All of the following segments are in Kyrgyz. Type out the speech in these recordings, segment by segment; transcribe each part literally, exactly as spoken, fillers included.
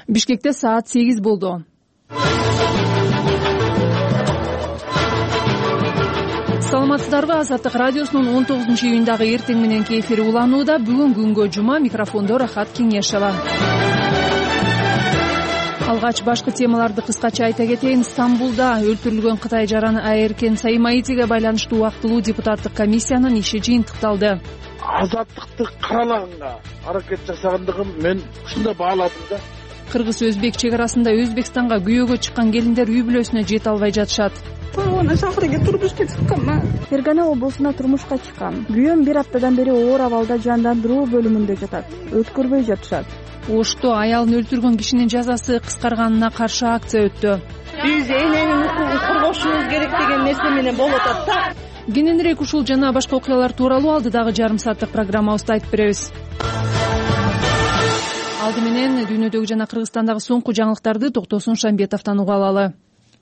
Бишкекте саат сегиз болду. Саламатсыздарбы? Азаттык радиосунун он тогузунчу июндагы эртең мененки эфири уланууда. Бүгүн күнгө жума, микрофондо Рахат Кеңешова. Алгач башкы темаларды кыскача айта кетейин. Стамбулда өлтүрүлгөн Кытай жараны Аэркен Саимаитиге байланыштуу убактылуу депутаттык комиссиянын иши жыйынтыкталды. Азаттыкты каралаганга аракет жасагандыгын мен ушундай бааладым да. Кыргыз-Өзбек чек арасында Өзбекстанга күйөөгө чыккан келиндер үй бүлөсүнө жете албай жатышат. Шаарга турмушка чыккан. Фергана облусуна турмушка чыккан. Күйөөм бир аптадан бери оор абалда жандандыруу бөлүмүндө жатат. Өткөрбөй жатышат. Ошто аялын өлтүргөн кишинин жазасы кыскарганына каршы акция өттү. Биз эненин укугун коргошубуз керек деген нерсе менен болуп атат да. Кененирээк ушул жана башка окуялар тууралуу алдыдагы жарым сааттык программабызда айтып беребиз. Алды менен дүйнөдөгү жана Кыргызстандагы соңку жаңылыктарды Токтосун Шамбетовдон уга алалы.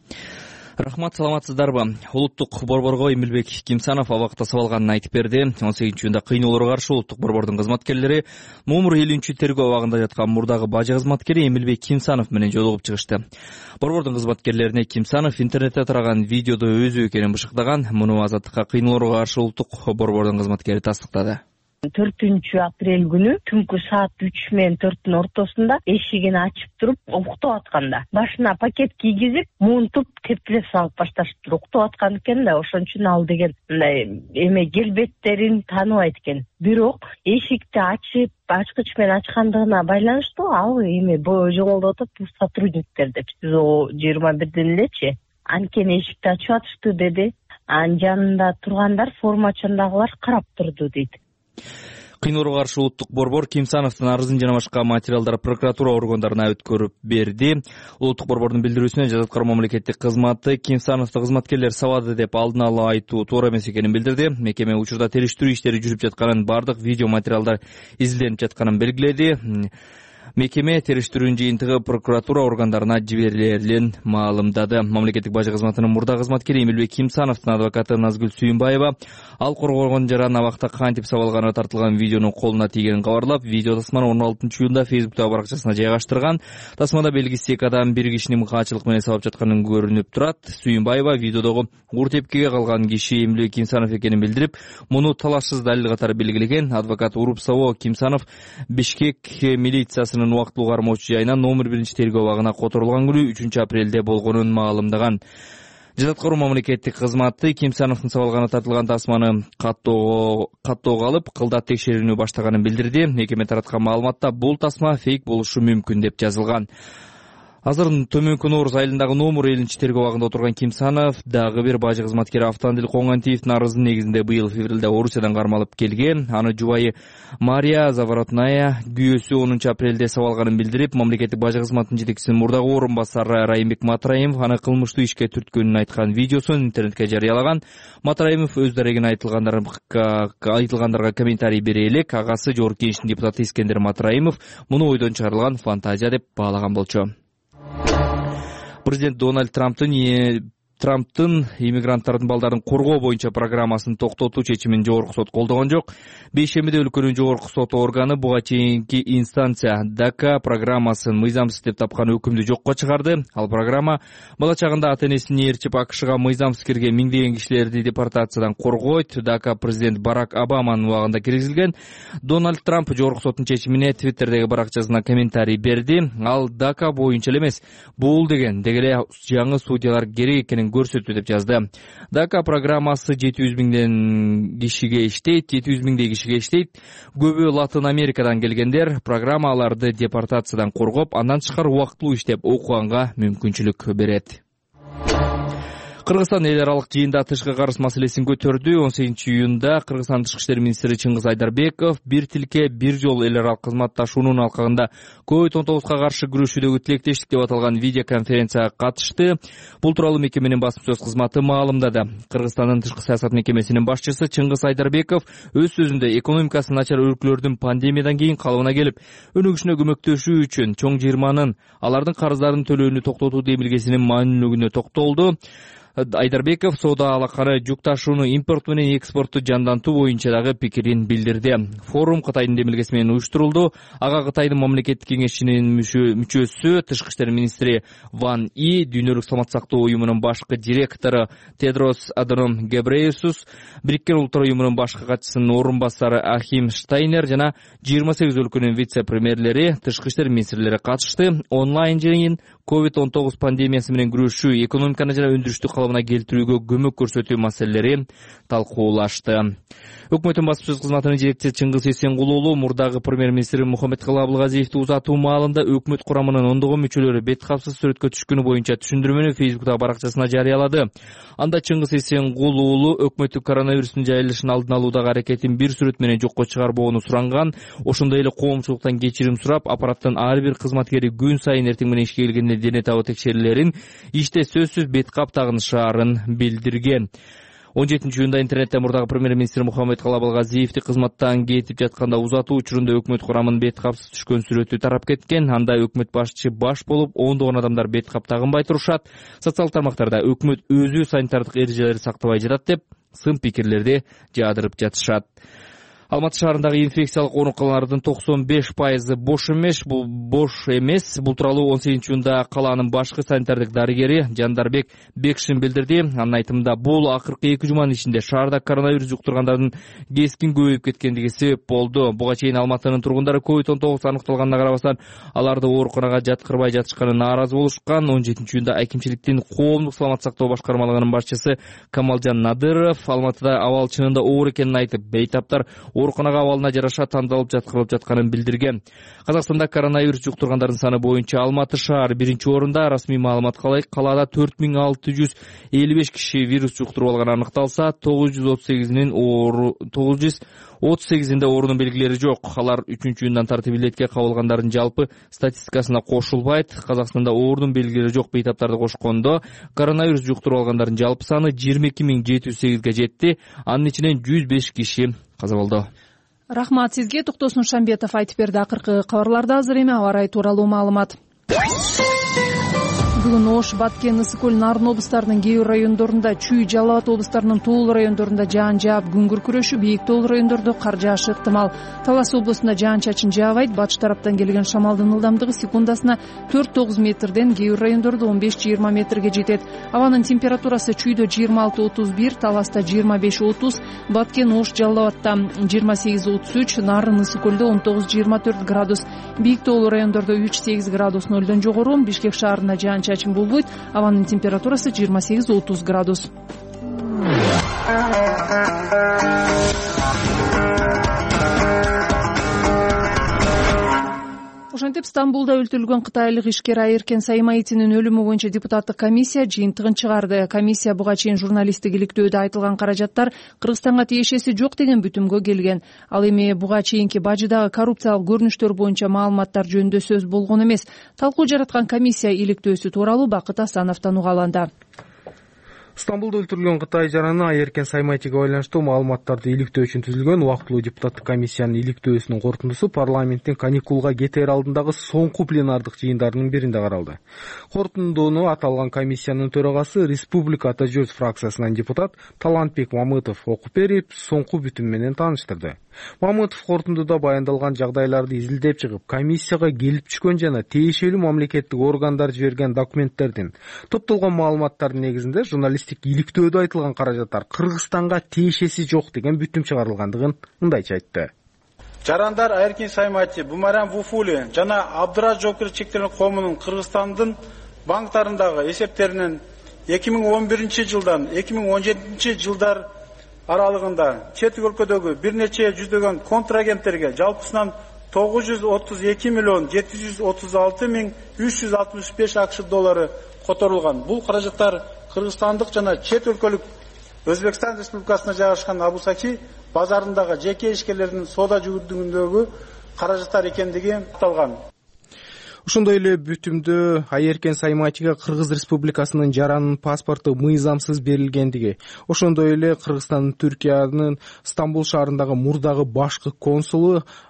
Рахмат, саламатсыздарбы? Улуттук борборго Эмилбек Кимсанов абакта сабалганын айтып берди. он сегизинчи июнда кыйноолорго каршы улуттук борбордун кызматкерлери Момур элүүнчү тергөө абагында жаткан мурдагы бажы кызматкери Эмилбек Кимсанов менен жолугуп чыгышты. Борбордун кызматкерлерине Кимсанов интернетте тараган видеодо өзү экенин бышыктаган. Муну Азаттыкка кыйноолорго каршы улуттук борбордун кызматкери тастыктады. төртүнчү апрель күнү түнкү саат үч менен төрттүн ортосунда эшигин ачып туруп уктап атканда башына пакет кийгизип муунтуп кептеле салып башташыптыр. Уктап аткан экен да, ошон үчүн ал деген мындай эме келбеттерин тааныбайт экен. Бирок эшикти ачып ачкыч менен ачкандыгына байланыштуу ал эме жоголуп атат, бул сотрудниктер деп. Биз о жыйырма бирден элечи анткени эшикти ачып атышты деди. Анын жанында тургандар формачандагылар карап турду дейт. Кыйноолорго каршы улуттук борбор Кимсановдун арызын жана башка материалдар прокуратура органдарына өткөрүп берди. Улуттук борбордун билдирүүсүнө Жаза аткаруу мамлекеттик кызматы Кимсановду кызматкерлер сабады деп алдын ала айтуу туура эмес экенин билдирди. Мекеме учурда териштирүү иштери жүрүп жатканын, бардык видео материалдар изилденип жатканын белгиледи. Мекеме териштирүүнүн жыйынтыгы прокуратура органдарына жиберилерин маалымдады. Мамлекеттик бажы кызматынын мурда кызматкери Эмилбек Кимсановдун адвокаты Назгүл Сүйүнбаева ал коргогон жаран абакта кантип сабалганына тартылган видеонун колуна тийгенин кабарлап, видео тасманы он алтынчы июнда Фейсбуктагы баракчасына жайгаштырган. Тасмада белгисиз эки адам бир кишини мыкаачылык менен сабап жатканын көрүнүп турат. Сүйүнбаева видеодогу ур тепкиге калган киши Эмилбек Кимсанов экенин билдирип, муну талашсыз далил катары белгилеген. Адвокат уруп сабоо Кимсанов Бишкек милициясынын убактылуу кармоочу жайынан номер биринчи тергөө абагына которулган күнү үчүнчү апрелде болгонун маалымдаган. Жаза аткаруу мамлекеттик кызматы Кимсановдун сабалгана тартылган тасманы каттоого алып, кылдат текшерүүнү баштаганын билдирди. Мекеме тараткан маалыматта бул тасма фейк болушу мүмкүн деп жазылган. Азыр төмөнкү Нооруз айылындагы Номур элүүнчү тергөө абагында отурган Кимсанов дагы бир бажы кызматкери Автандил Коңгантиевдин арызын негизинде быйыл февралда Орусиядан кармалып келген. Аны жубайы Мария Заворотная күйөөсү онунчу апрелде сабалганын билдирип, мамлекеттик бажы кызматынын жетекчисинин мурдагы орун басары Райымбек Матраимов аны кылмыштуу ишке түрткөнүн айткан видеосун интернетке жарыялаган. Матраимов өз дарегин айтылгандарга айтылгандарга комментарий бере элек, агасы Жогорку Кеңештин депутаты Искендер Матраимов муну ойдон чыгарылган фантазия деп баалаган болчу. Президент Дональд Трамптын Трамптын иммигранттардын балдарын коргоо боюнча программасын токтотуу чечимин жогорку сот колдогон жок. Бейшембиде өлкөнүн жогорку сот органы буга чейинки инстанция дака программасын мыйзамсыз деп тапкан өкүмдү жокко чыгарды. Ал программа бала чагында ата-энесин ээрчип АКШга мыйзамсыз кирген миңдеген кишилерди депортациядан коргойт. Дака президент Барак Обаманын убагында киргизилген. Дональд Трамп жогорку соттун чечимине Твиттердеги баракчасына комментарий берди. Ал дака боюнча эмес, бул деген дегеле жаңы судьялар керек экенин көрсөттү деп жазды. Дака программасы жети жүз миңден кишиге иштейт, жети жүз миңдей кишиге иштейт. Көбү Латын Америкадан келгендер. Программа аларды депортациядан коргоп, андан тышкары убактылуу иштеп окуганга мүмкүнчүлүк берет. Кыргызстан эл аралык жыйында тышкы карыз маселесин көтөрдү. он сегизинчи июнда Кыргызстан тышкы иштер министри Чыңгыз Айдарбеков бир тилке бир жол эл аралык кызматташуунун алкагында ковид он тогузга каршы күрөшүүдөгү тилектештик деп аталган видеоконференцияга катышты. Бул тууралуу мекеменин басым сөз кызматы маалымдады. Кыргызстандын тышкы саясат мекемесинин башчысы Чыңгыз Айдарбеков өз сөзүндө экономикасы начар өлкөлөрдүн пандемиядан кийин калыбына келип, өнүгүшүнө көмөктөшүү үчүн чоң жыйырманын алардын карыздарын төлөөнү токтотуу демилгесинин маанилүүлүгүнө токтолду. Айдарбеков соода алаканы жүк ташууну, импорт менен экспортту жандантуу боюнча дагы пикирин билдирди. Форум Кытайдын демилгеси менен уюштурулду. Ага Кытайдын мамлекеттик кеңешинин мүчөсү, тышкы иштер министри Ван И, Дүйнөлүк саламаттык сактоо уюмунун башкы директору Тедрос Аданом Гебрейесус, Бириккен Улуттар уюмунун башкы катчысынын орун басары Ахим Штайнер жана жыйырма сегиз өлкөнүн вице-премьерлери, тышкы иштер министрлери катышты. Онлайн жыйын ковид он тогуз пандемиясы менен күрөшүү, экономиканы жана өндүрүштү калыбына келтирүүгө көмөк көрсөтүү маселелери талкуулашты. Өкмөттүн баспасөз кызматынын жетекчиси Чыңгыз Эсенгулуу мурдагы премьер-министр Мухаммедкалый Абылгазиевди узатуу маалында өкмөт курамынын ондогон мүчөлөрү бет капсыз сүрөткө түшкөнү боюнча түшүндүрмөнү Фейсбуктагы баракчасына жарыялады. Анда Чыңгыз Эсенгулуу өкмөттүн коронавирустун жайылышын алдын алуудагы аракетин бир сүрөт менен жокко чыгарбоону суранган, ошондой эле коомчулуктан кечирим сурап, аппараттын ар бир кызматкери күн сайын эртең менен ишке келгенде дене табы текшерүүлөрүн иште сөзсүз бет кап тагынышаарын билдирген. он жетинчи июнда интернетте мурдагы премьер-министр Мухаммедкалый Абылгазиевди кызматтан кетип жатканда узатуу учурунда өкмөт курамынын бет капсыз түшкөн сүрөтү тарап кеткен. Анда өкмөт башчы баш болуп, ондогон адамдар бет кап тагынбай турушат. Социалдык тармактарда өкмөт өзү санитардык эрежелерди сактабай жатат деп сын пикирлерди жаадырып жатышат. Алматы шаарындагы инфекциялык ооруканалардын токсон беш пайызы бош эмес, бул бош эмес. Бул тууралуу он сегизинчи июнда калаанын башкы санитардык дарыгери Жандарбек Бекшин билдирди. Анын айтымында бул акыркы эки жуманын ичинде шаарда коронавирус жуктургандардын кескин көбөйүп кеткендиги себеп болду. Буга чейин Алматынын тургундары ковид он тогуз аныкталганына карабастан аларды ооруканага жаткырбай жатышканы нааразы болушкан. он жетинчи июнда акимчиликтин коомдук саламаттык сактоо башкармалыгынын башчысы Камалжан Надыров Алматыда абал чынында оор экенин айтып, бейтаптар ооруканага абалына жараша тандалып жаткырылып жатканын билдирген. Казакстанда коронавирус жуктургандардын саны боюнча Алматы шаары биринчи орунда. Расмий маалыматка ылайык калаада төрт миң алты жүз элүү беш киши вирус жуктуруп алганы аныкталса, тогуз жүз отуз сегизинин оору тогуз жүз отуз сегизинде оорунун белгилери жок. Алар үчүнчү июндан тартып илетке кабылгандардын жалпы статистикасына кошулбайт. Казакстанда оорунун белгилери жок бейтаптарды кошкондо коронавирус жуктуруп алгандардын жалпы саны жыйырма эки миң жети жүз сегизге жетти. Анын ичинен жүз беш киши каза болду. Рахмат сизге. Токтосун Шамбетов айтып берди. Акыркы кабарларда азыр эми аба ырайы тууралуу маалымат. Бүгүн Ош, Баткен, Ысык көл, Нарын облустарынын кээ бир райондорунда, Чүй, Жалал Абад облустарынын тоолуу райондорунда жаан жаап, күн күркүрөшүп, бийик тоолуу райондордо кар жаашы ыктымал. Талас облусунда жаан-чачын жаабайт. Батыш тараптан келген шамалдын ылдамдыгы секундасына төрт тогуз метрден, кээ бир райондордо он беш жыйырма метрге жетет. Абанын температурасы Чүйдө жыйырма алты отуз бир, Таласта жыйырма беш отуз, Баткен, Ош, Жалал Абадта жыйырма сегиз отуз үч, Нарын, Ысык көлдө он тогуз жыйырма төрт градус, бийик тоолуу райондордо үч сегиз градус нөлдөн жогору. Бишкек шаарында жаан-чачын болбойт. Абанын температурасы жыйырма сегиз отуз градус. Ошентип Стамбулда өлтүрүлгөн кытайлык ишкер Айеркен Саймаитинин өлүмү боюнча депутаттык комиссия жыйынтыгын чыгарды. Комиссия буга чейин журналисттик иликтөөдө айтылган каражаттар Кыргызстанга тиешеси жок деген бүтүмгө келген. Ал эми буга чейинки бажыдагы коррупциялык көрүнүштөр боюнча маалыматтар жөнүндө сөз болгон эмес. Талкуу жараткан комиссия иликтөөсү тууралуу Бакыт Асановдон угаланды. Стамбулда өлтүрүлгөн Кытай жараны Айеркен Саймаитиге байланыштуу маалыматтарды иликтөө үчүн түзүлгөн убактылуу депутаттык комиссиянын иликтөөсүнүн корутундусу парламенттин каникулга кетер алдындагы соңку пленардык жыйындарынын биринде каралды. Корутундууну аталган комиссиянын төрагасы Республика Ата Журт фракциясынан депутат Талантбек Мамытов окуп берип, соңку бүтүм менен тааныштырды. Мамытов корутундуда баяндалган жагдайларды изилдеп чыгып, комиссияга келип түшкөн жана тиешелүү мамлекеттик органдар жиберген документтердин топтолгон маалыматтардын негизинде журналисттик иликтөөдө айтылган каражаттар Кыргызстанга тиешеси жок деген бүтүм чыгарылгандыгын мындайча айтты. Жарандар Айеркен Саймаити, Бумарян Вуфули жана Абдураж жоокер чектелген коомунун Кыргызстандын банктарындагы эсептеринен эки миң он биринчи жылдан эки миң он жетинчи жылдар аралыгында чет өлкөдөгү бир нече жүздөгөн контрагенттерге жалпысынан тогуз жүз отуз эки миллион жети жүз отуз алты миң үч жүз алтымыш беш акш доллары которулган. Бул каражаттар кыргызстандык жана чет өлкөлүк Өзбекстан Республикасына жайгашкан Абусаки базарындагы жеке ишкерлердин соода жүгүрдүгүндөгү каражаттар экендиги айтылган. Ошондой эле бүтүмдө Айеркен Саймаитиге Кыргыз Республикасынын жаранын паспорту мыйзамсыз берилгендиги, ошондой эле Кыргызстандын Түркиянын Стамбул шаарындагы мурдагы башкы консулу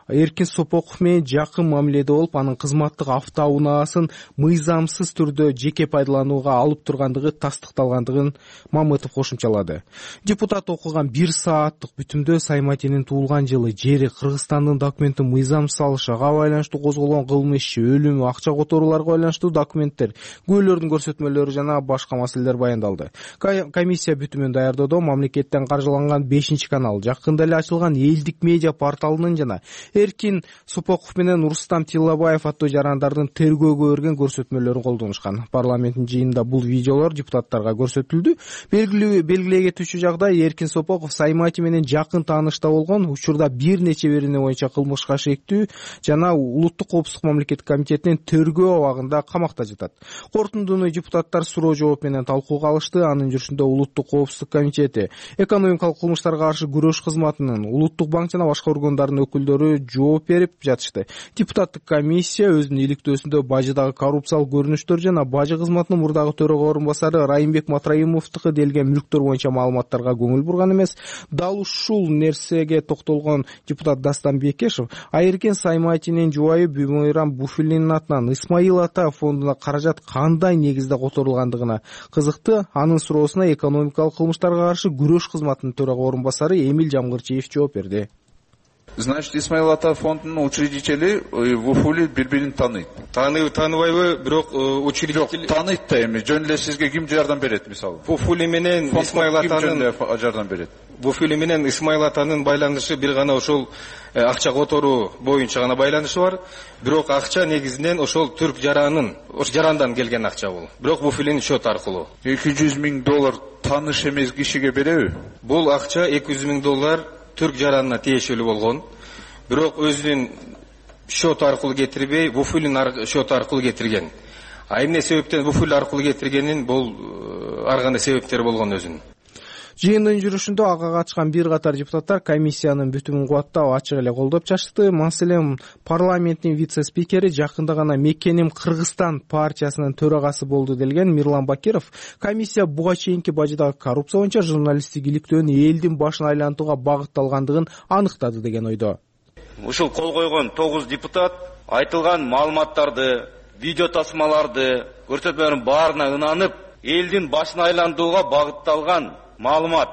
Эркин Сопоков менен жакын мамиледе болуп, анын кызматтык автоунаасын мыйзамсыз түрдө жеке пайдаланууга алып тургандыгы тастыкталгандыгын Мамытов кошумчалады. Депутат окуган бир сааттык бүтүмдө Сайматинин туулган жылы, жери, Кыргызстандын документин мыйзамсыз алышы, ага байланыштуу козголгон кылмыш иши, өлүмү, акча которууларга байланыштуу документтер, күбөлөрдүн көрсөтмөлөрү жана башка маселелер баяндалды. Комиссия бүтүмүн даярдоодо мамлекеттен каржыланган бешинчи канал, жакында эле ачылган Элдик медиа порталынын жана Эркин Сопоков менен Рустам Тиллабаев аттуу жарандардын тергөөгө берген көрсөтмөлөрүн колдонушкан. Парламенттин жыйынында бул видеолор депутаттарга көрсөтүлдү. Белгилей кетүүчү жагдай, Эркин Сопоков Саймати менен жакын таанышта болгон, учурда бир нече берене боюнча кылмышка шектүү жана Улуттук коопсуздук мамлекеттик комитетинин тергөө абагында камакта жатат. Корутундуну депутаттар суроо жооп менен талкууга алышты. Анын жүрүшүндө Улуттук коопсуздук комитети, экономикалык кылмыштарга каршы күрөш кызматынын, Улуттук банк жана башка органдардын өкүлдөрү жооп берип жатышты. Депутаттык комиссия өзүнүн иликтөөсүндө бажыдагы коррупциялык көрүнүштөр жана бажы кызматынын мурдагы төрага орун басары Райымбек Матраимовдуку делген мүлктөр боюнча маалыматтарга көңүл бурган эмес. Дал ушул нерсеге токтолгон депутат Дастан Бекешев Айыркен Сайматинин жубайы Бүймөйран Буфулинин атынан Исмаил Ата фондуна каражат кандай негизде которулгандыгына кызыкты. Анын суроосуна экономикалык кылмыштарга каршы күрөш кызматынын төрага орун басары Эмил Жамгырчиев жооп берди. Значит, Исмаил Ата фондунун учредители Вуфули бири-бирин тааныйт. Тааныбы, тааныбайбы, бирок учредители тааныйт да эми. Жөн эле сизге ким жардам берет, мисалы? Вуфули менен Исмаил Атанын жардам берет. Вуфули менен Исмаил Атанын байланышы бир гана ошол акча которуу боюнча гана байланышы бар. Бирок акча негизинен ошол түрк жаранын, ош жарандан келген акча бул. Бирок Вуфулинин счет аркылуу. эки жүз миң доллар тааныш эмес кишиге береби? Бул акча эки жүз миң доллар түрк жаранына тиешелүү болгон. Бирок өзүнүн счет аркылуу кетирбей, Вуфулин счет аркылуу кетирген. А эмне себептен Вуфулин аркылуу кетиргенин бул ар кандай себептери болгон өзүнүн. Жыйындын жүрүшүндө ага катышкан бир катар депутаттар комиссиянын бүтүмүн кубаттап ачык эле колдоп чачты. Маселен, парламенттин вице-спикери, жакында гана Мекеним Кыргызстан партиясынын төрагасы болду делген Мирлан Бакиров, комиссия буга чейинки бажыдагы коррупция боюнча журналисттик иликтөөнү элдин башын айлантууга багытталгандыгын аныктады деген ойдо. Ушул кол койгон тогуз депутат айтылган маалыматтарды, видео тасмаларды, көрсөтмөлөрдүн баарына ынанып, элдин башын айлантууга багытталган маалымат,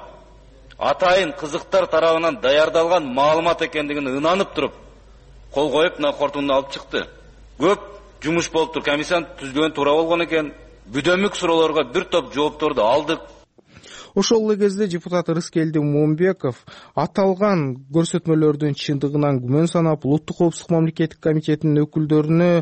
атайын кызыктар тарабынан даярдалган маалымат экендигин ынанып туруп, кол коюп, мына кортунду алып чыкты. Көп жумуш болуптур, комиссияны түзгөн туура болгон экен. Бүдөмүк суроолорго бир топ жоопторду алдык. Ошол эле кезде депутат Рыскелди Момбеков аталган көрсөтмөлөрдүн чындыгынан күмөн санап, Улуттук коопсуздук мамлекеттик комитетинин өкүлдөрүнө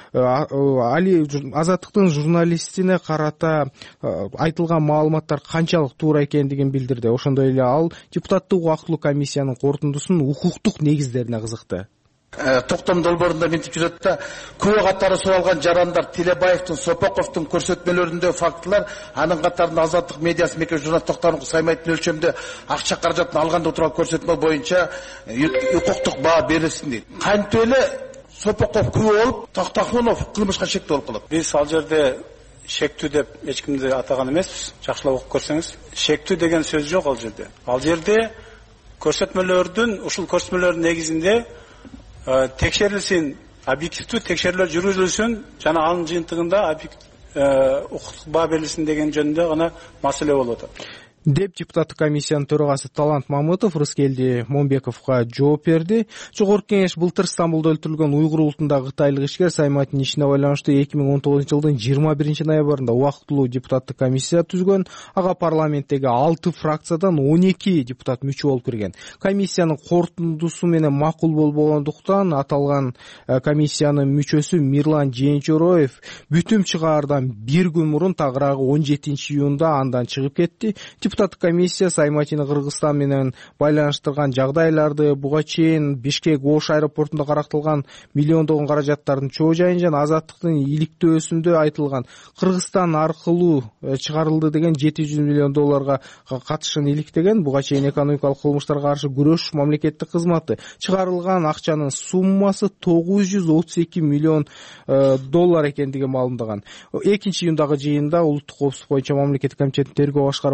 Али Азаттыктын журналистине карата айтылган маалыматтар канчалык туура экендигин билдирди. Ошондой эле ал депутаттык убактылуу комиссиянын корутундусунун укуктук негиздерине кызыкты. Токтом долбоорунда мынтип жүрөт да, күбө катары суралган жарандар Тилебаевдин, Сопоковдун көрсөтмөлөрүндө фактылар, анын катарында Азаттык медиасы мекеме журналист Токтомдун Саймайтын өлчөмдө акча каражатын алганда турган көрсөтмө боюнча укуктук баа берилсин дейт. Кантип эле Сопоков күбө болуп, Токтохунов кылмышка шектүү болуп калат. Биз ал жерде шектүү деп эч кимди атаган эмеспиз. Жакшылап окуп көрсөңүз, шектүү деген сөз жок ал жерде. Ал жерде көрсөтмөлөрдүн, ушул көрсөтмөлөрдүн негизинде текшерилсин, объективдүү текшерүүлөр жүргүзүлсүн жана анын жыйынтыгында укуктук баа берилсин деген жөнүндө гана маселе болуп атат. деп депутаттык комиссиянын төрагасы Талант Мамытов Рыскелди Момбековго жооп берди. Жогорку кеңеш былтыр Стамбулда өлтүрүлгөн уйгур улутундагы кытайлык ишкер Сайматинин ишине байланыштуу эки миң он тогузунчу жылдын жыйырма биринчи ноябрында убактылуу депутаттык комиссия түзгөн. Ага парламенттеги алты фракциядан он эки депутат мүчө болуп кирген. Комиссиянын корутундусу менен макул болбогондуктан аталган комиссиянын мүчөсү Мирлан Жээнчороев бүтүм чыгаардан бир күн мурун, тагыраагы он жетинчи июнда андан чыгып кетти. Депутаттык комиссия Сайматини Кыргызстан менен байланыштырган жагдайларды, буга чейин Бишкек Ош аэропортунда карактылган миллиондогон каражаттардын чоо жайын жана Азаттыктын иликтөөсүндө айтылган Кыргызстан аркылуу чыгарылды деген жети жүз миллион долларга катышын иликтеген. Буга чейин экономикалык кылмыштарга каршы күрөш мамлекеттик кызматы чыгарылган акчанын суммасы тогуз жүз отуз эки миллион доллар экендиги маалымдаган. экинчи июндагы жыйында Улуттук коопсуздук боюнча мамлекеттик комитеттин тергөө башкармалыгынын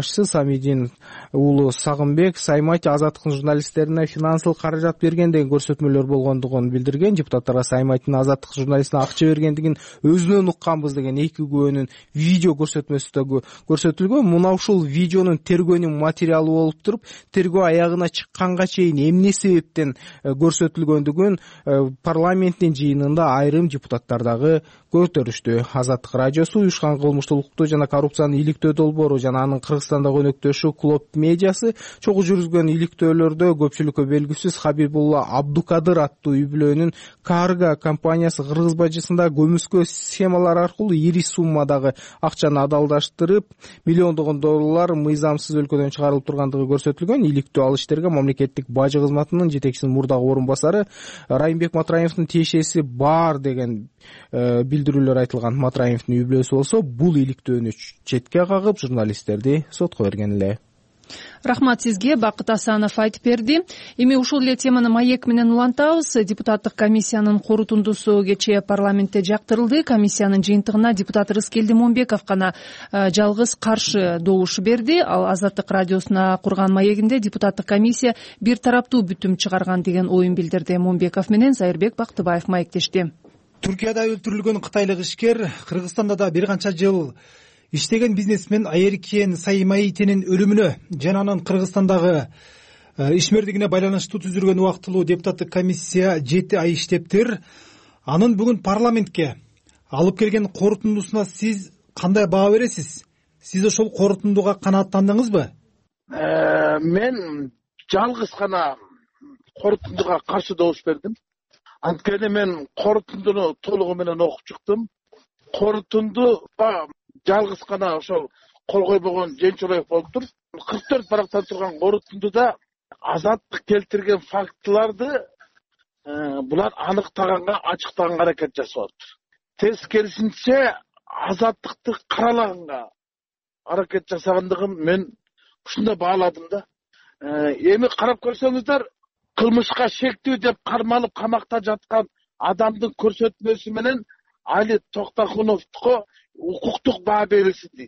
башчысы Самидин уулу Сагынбек Саймати Азаттыктын журналисттерине финансылык каражат берген деген көрсөтмөлөр болгондугун билдирген. Депутаттарга Сайматинин Азаттык журналистине акча бергендигин өзүнөн укканбыз деген эки күбөнүн видео көрсөтмөсү да көрсөтүлгөн. Мына ушул видеонун тергөөнүн материалы болуп туруп, тергөө аягына чыкканга чейин эмне себептен көрсөтүлгөндүгүн парламенттин жыйынында айрым депутаттар дагы көтөрүштү. Азаттык радиосу уюшкан кылмыштуулукту жана коррупцияны иликтөө долбоору жана анын Кыргызстандагы өнөктөшү Клоп медиасы чогуу жүргүзгөн иликтөөлөрдө көпчүлүккө белгисиз Хабибулла Абдукадыр аттуу үй-бүлөнүн Карга компаниясы Кыргыз бажысында көмүскө схемалар аркылуу ири суммадагы акчаны адалдаштырып, миллиондогон доллар мыйзамсыз өлкөдөн чыгарылып тургандыгы көрсөтүлгөн. Иликтөө ал иштерге мамлекеттик бажы кызматынын жетекчисинин мурдагы орун басары Райымбек Матраимовдун тиешеси бар деген билдирүүлөр айтылган. Матраимовдун үй-бүлөсү болсо бул иликтөөнү четке кагып, журналисттерди сотко берген эле. Рахмат сизге, Бакыт Асанов айтып берди. Эми ушул эле теманы маек менен улантабыз. Депутаттык комиссиянын корутундусу кечээ парламентте жактырылды. Комиссиянын жыйынтыгына депутат Рыскелди Момбеков гана жалгыз каршы добуш берди. Ал Азаттык радиосуна курган маегинде депутаттык комиссия бир тараптуу бүтүм чыгарган деген оюн билдирди. Момбеков менен Зайырбек Бактыбаев маектешти. Түркияда өлтүрүлгөн кытайлык ишкер, Кыргызстанда да бир канча жыл иштеген бизнесмен Айеркен Саймаитинин өлүмүнө жана анын Кыргызстандагы ишмердигине байланыштуу түзүлгөн убактылуу депутаттык комиссия жети ай иштептир. Анын бүгүн парламентке алып келген корутундусуна сиз кандай баа бересиз? Сиз ошол корутундуга канааттандыңызбы? Мен жалгыз гана корутундуга каршы добуш бердим. Анткени мен корутундуну толугу менен окуп чыктым. Корутундуга жалгыз гана ошол кол койбогон Женчураев болуптур. кырк төрт барактан турган корутундуда Азаттык келтирген фактыларды булар аныктаганга, ачыктаганга аракет жасаптыр. Тескерисинче Азаттыкты каралаганга аракет жасагандыгын мен ушундай бааладым да. Эми карап көрсөңүздөр, кылмышка шектүү деп кармалып камакта жаткан адамдын көрсөтмөсү менен Али Токтакуновго укуктук баа берилсин дейт.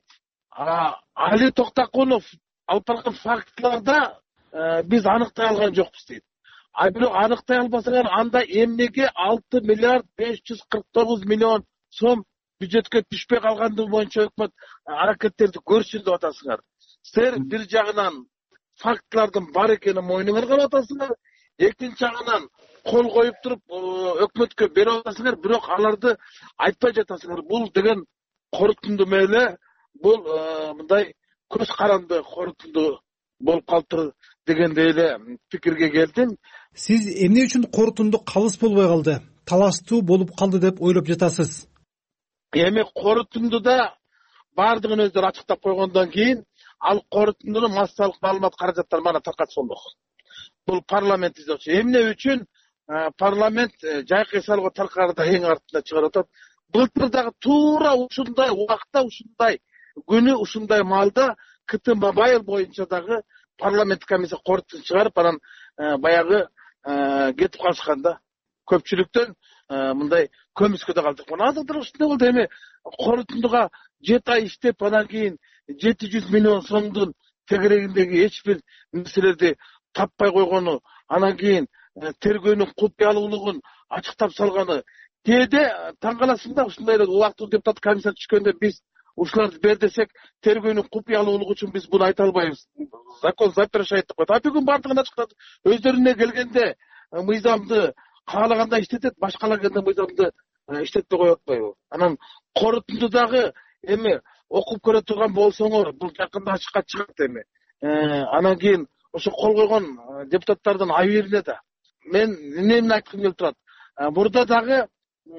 Али Токтакунов алып барган фактыларда биз аныктай алган жокпуз дейт. А бирок аныктай албасаңар анда эмнеге алты миллиард беш жүз кырк тогуз миллион сом бюджетке түшпөй калгандыгы боюнча өкмөт аракеттерди көрсүн деп атасыңар. Силер бир жагынан фактылардын бар экенин мойнуңар алып атасыңар, экинчи жагынан кол коюп туруп өкмөткө берип атасыңар, бирок аларды айтпай жатасыңар. Бул деген корутунду мейле, бул мындай көз каранды корутунду болуп калыптыр дегендей эле пикирге келдим. Сиз эмне үчүн корутунду калыс болбой калды, талаштуу болуп калды деп ойлоп жатасыз? Эми корутундуда бардыгын өздөрү ачыктап койгондон кийин ал корутундунун массалык маалымат каражаттары мана таркатылмок. Бул парламент издөөчү. Эмне үчүн парламент жайкы салго таркарда эң артында чыгарып атат. Былтыр дагы туура ушундай убакта, ушундай күнү, ушундай маалда Кытым Бабаев боюнча дагы парламент комиссия корутунд чыгарып, анан баягы кетип калышканда көпчүлүктөн мындай көмүскөдө калдык. Мына азыр ушундай болду. Эми корутундуга жети ай иштеп, анан кийин жети жүз миллион сомдун тегерегиндеги эч бир нерселерди таппай койгону, анан кийин тергөөнүн купуялуулугун ачыктап салганы. Кээде таң каласың да, ушундай эле убактылуу депутат комиссия түшкөндө биз ушуларды бер десек, тергөөнүн купуялуулугу үчүн биз буну айта албайбыз. Закон запрещает деп коет. А бүгүн бардыгын ачыктады. Өздөрүнө келгенде мыйзамды каалагандай иштетет, башкалар келгенде мыйзамды иштетпей коюп атпайбы? Анан корутундудагы эми окуп көрө турган болсоңор, бул жакында ачыкка чыгат эми. Анан кийин ошо кол койгон депутаттардын айберине да мен эмнени айткым келип турат. Мурда дагы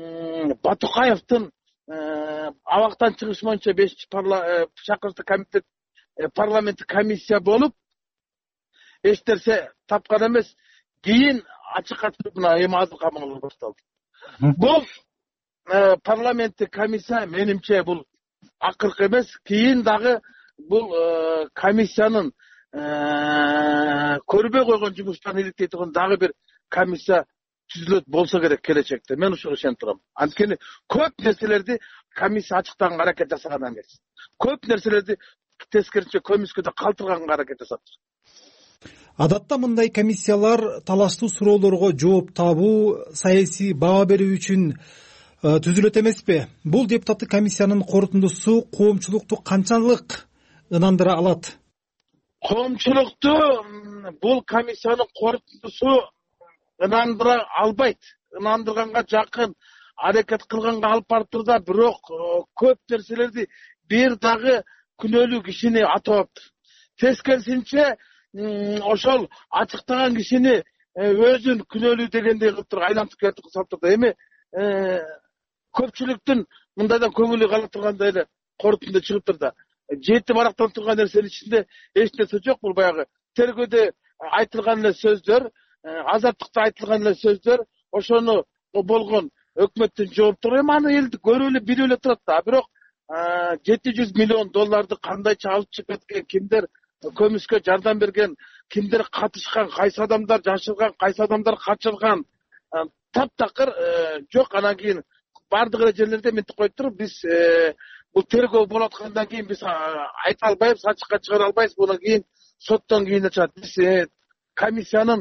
Батукаевдин абактан чыгыш боюнча бешинчи чакырыштуу комитет парламенттик комиссия болуп эч нерсе тапкан эмес. Кийин ачыкка чыгып мына эми азыр камалып башталды. Бул парламенттик комиссия менимче бул акыркы эмес. Кийин дагы бул комиссиянын көрбөй койгон жумуштарын иликтей турган дагы бир комиссия түзүлөт болсо керек келечекте. Мен ушуга ишенип турам. Анткени көп нерселерди комиссия ачыктаганга аракет жасаган эмес. Көп нерселерди тескерисинче көмүскөдө калтырганга аракет жасаптыр. Адатта мындай комиссиялар талаштуу суроолорго жооп табуу, саясий баа берүү үчүн түзүлөт эмеспи? Бул депутаттык комиссиянын корутундусу коомчулукту канчалык ынандыра алат? Коомчулукту бул комиссиянын корутундусу ынандыра албайт. Ынандырганга жакын аракет кылганга алып барыптыр да, бирок көп нерселерди бир дагы күнөөлүү кишини атабаптыр. Тескерисинче ошол ачыктаган кишини өзүн күнөөлүү дегендей кылып туруп айлантып кетип салыптыр да. Эми көпчүлүктүн мындайдан көңүлү кала тургандай эле корутунда чыгыптыр да. Жети барактан турган нерсенин ичинде эч нерсе жок. Бул баягы тергөөдө айтылган эле сөздөр, азаттыкта айтылган эле сөздөр, ошону болгон өкмөттүн жооптуру. Эми аны элди көрүп эле билип эле турат да. Бирок жети жүз миллион долларды кандайча алып чыгып кеткен, кимдер көмүскө жардам берген, кимдер катышкан, кайсы адамдар жашырган, кайсы адамдар качырган, таптакыр жок. Анан кийин бардык эле жерлерде мынтип коюп туруп, биз бул тергөө болуп аткандан кийин биз айта албайбыз, ачыкка чыгара албайбыз. Будан кийин соттон кийин чыгат. Биз комиссиянын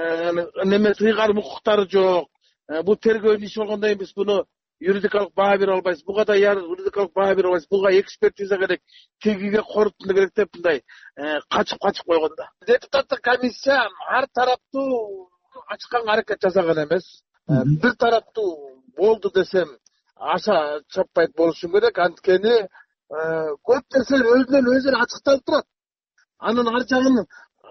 неме тыйган укуктары жок. Бул тергөөнүн иши болгондон кийин биз буну юридикалык баа бере албайбыз. Буга да юридикалык баа бере албайбыз. Буга экспертиза керек, тегиге корутунду керек деп мындай качып-качып койгон да. Депутаттык комиссия ар тараптуу ачканга аракет жасаган эмес. Бир тараптуу болду десем аша чаппайт болушу керек. Анткени көп нерселер өзүнөн өзү ачыкталып турат. Анын ар жагын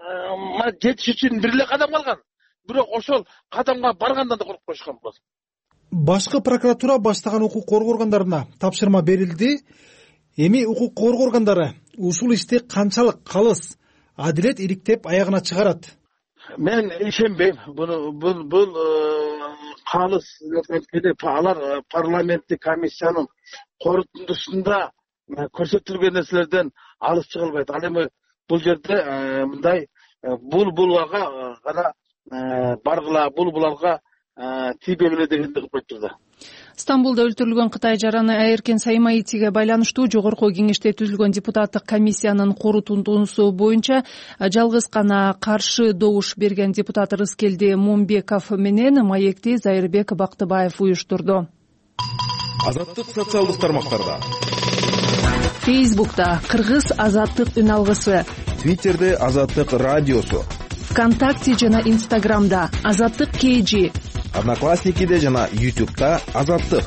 жетиш үчүн бир эле кадам калган. Бирок ошол кадамга баргандан да коркуп коюшкан болот. Башкы прокуратура баштаган укук коргоо органдарына тапшырма берилди. Эми укук коргоо органдары ушул ишти канчалык калыс адилет ириктеп аягына чыгарат? Мен ишенбейм. Бул бул бул калыс алар парламенттик комиссиянын корутундусунда көрсөтүлгөн нерселерден алыс чыга албайт. Ал эми бул жерде мындай бул булга гана баргыла, бул буларга тийбегиле дегенди кылып коюптур да. Стамбулда өлтүрүлгөн Кытай жараны Айеркен Саймаитиге байланыштуу жогорку кеңеште түзүлгөн депутаттык комиссиянын корутундусу боюнча жалгыз гана каршы добуш берген депутат Рыскелди Момбеков менен маекти Зайырбек Бактыбаев уюштурду. Азаттык социалдык тармактарда. Фейсбукта Кыргыз азаттык үн алгысы, Твиттерде Азаттык радиосу, ВКонтакте жана Инстаграмда Азаттык кей жи, Одноклассникиде жана Ютубта Азаттык.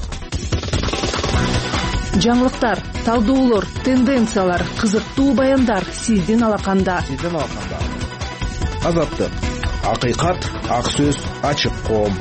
Жаңылыктар, талдоолор, тенденциялар, кызыктуу баяндар сиздин алаканда. Сиздин алаканда. Азаттык. Акыйкат, ак сөз, ачык коом.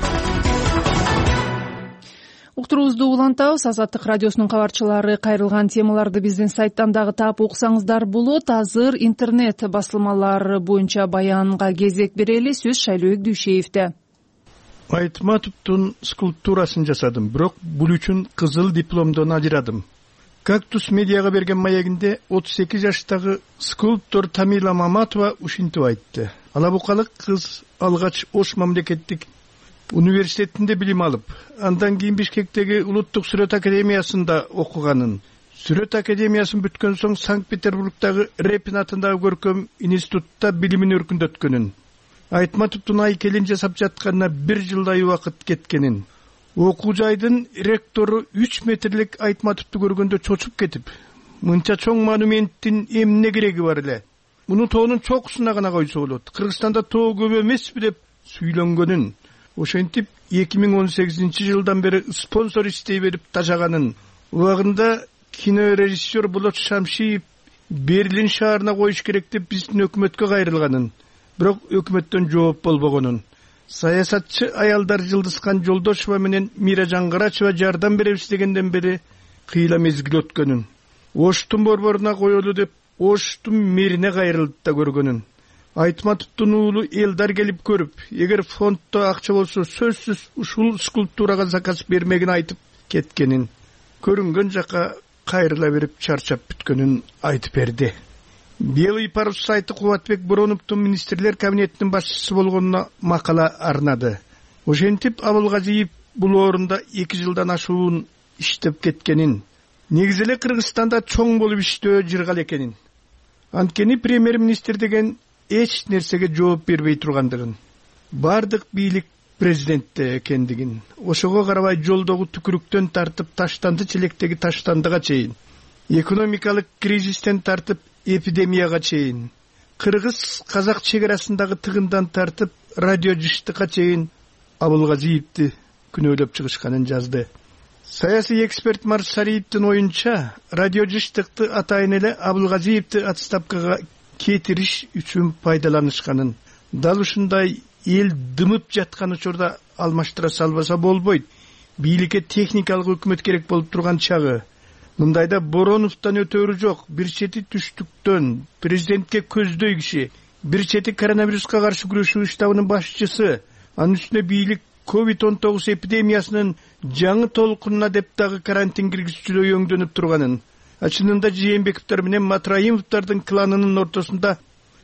Уктуруубузду улантабыз. Азаттык радиосунун кабарчылары кайрылган темаларды биздин сайттан дагы таап уксаңыздар болот. Азыр интернет басылмалар боюнча баянга кезек берели. Сөз Шайлообек Дүйшеевде. Айтматовдун скульптурасын жасадым, бирок бул үчүн кызыл дипломдон ажырадым. Кактус медиага берген маегинде отуз эки жаштагы скульптор Тамила Маматова ушинтип айтты. Алабукалык кыз алгач Ош мамлекеттик университетинде билим алып, андан кийин Бишкектеги Улуттук сүрөт академиясында окуганын. Сүрөт академиясын бүткөн соң Санкт-Петербургдагы Репин атындагы көркөм институтта билимин өркүндөткөнүн. Айтматовдун айкелин жасап жатканына бир жылдай убакыт кеткенин. Окуу жайдын ректору үч метрлик Айтматовду көргөндө чочуп кетип, мынча чоң монументтин эмне кереги бар эле? Муну тоонун чокусуна гана койсо болот. Кыргызстанда тоо көп эмеспи деп сүйлөнгөнүн. Ошентип эки миң он сегизинчи жылдан бери спонсор иштей берип тажаганын. Убагында кинорежиссер Болот Шамшиев Берлин шаарына коюш керек деп биздин өкмөткө кайрылганын. Бирок өкмөттөн жооп болбогонун. Саясатчы аялдар Жылдызкан Жолдошева менен Мира Жаңгарачева жардам беребиз дегенден бери кыйла мезгил өткөнүн. Оштун борборуна коелу деп Оштун мэрине кайрылды да көргөнүн. Айтматовдун уулу Элдар келип көрүп, эгер фонддо акча болсо сөзсүз ушул скульптурага заказ бермегин айтып кеткенин. Көрүнгөн жака кайрыла берип чарчап бүткөнүн айтып берди. Белый парус сайты Кубатбек Бороновдун министрлер кабинетинин башчысы болгонуна макала арнады. Ошентип Абылгазиев бул орунда эки жылдан ашуун иштеп кеткенин, негизи эле Кыргызстанда чоң болуп иштөө жыргал экенин, Анткени премьер министр деген эч нерсеге жооп бербей тургандыгын, бардык бийлик президентте экендигин, ошого карабай жолдогу түкүрүктөн тартып таштанды челектеги таштандыга чейин, экономикалык кризистен тартып эпидемияга чейин, кыргыз казак чек арасындагы тыгындан тартып радио жыштыкка чейин Абылгазиевди күнөөлөп чыгышканын жазды. Саясий эксперт Марс Сариевдин оюнча, радио жыштыкты атайын эле Абылгазиевди отставкага кетириш үчүн пайдаланышканын, дал ушундай эл дымып жаткан учурда алмаштыра салбаса болбойт. Бийликке техникалык өкмөт керек болуп турган чагы. Мындайда Бороновдон өтөрү жок. Бир чети түштүктөн президентке көздөй киши, бир чети коронавируска каршы күрөшүү штабынын башчысы, анын үстүнө бийлик ковид он тогуз эпидемиясынын жаңы толкунуна деп дагы карантин киргизүүчүлөр өңдөнүп турганын, чынында Жээнбековдор менен Матраимовдордун кланынын ортосунда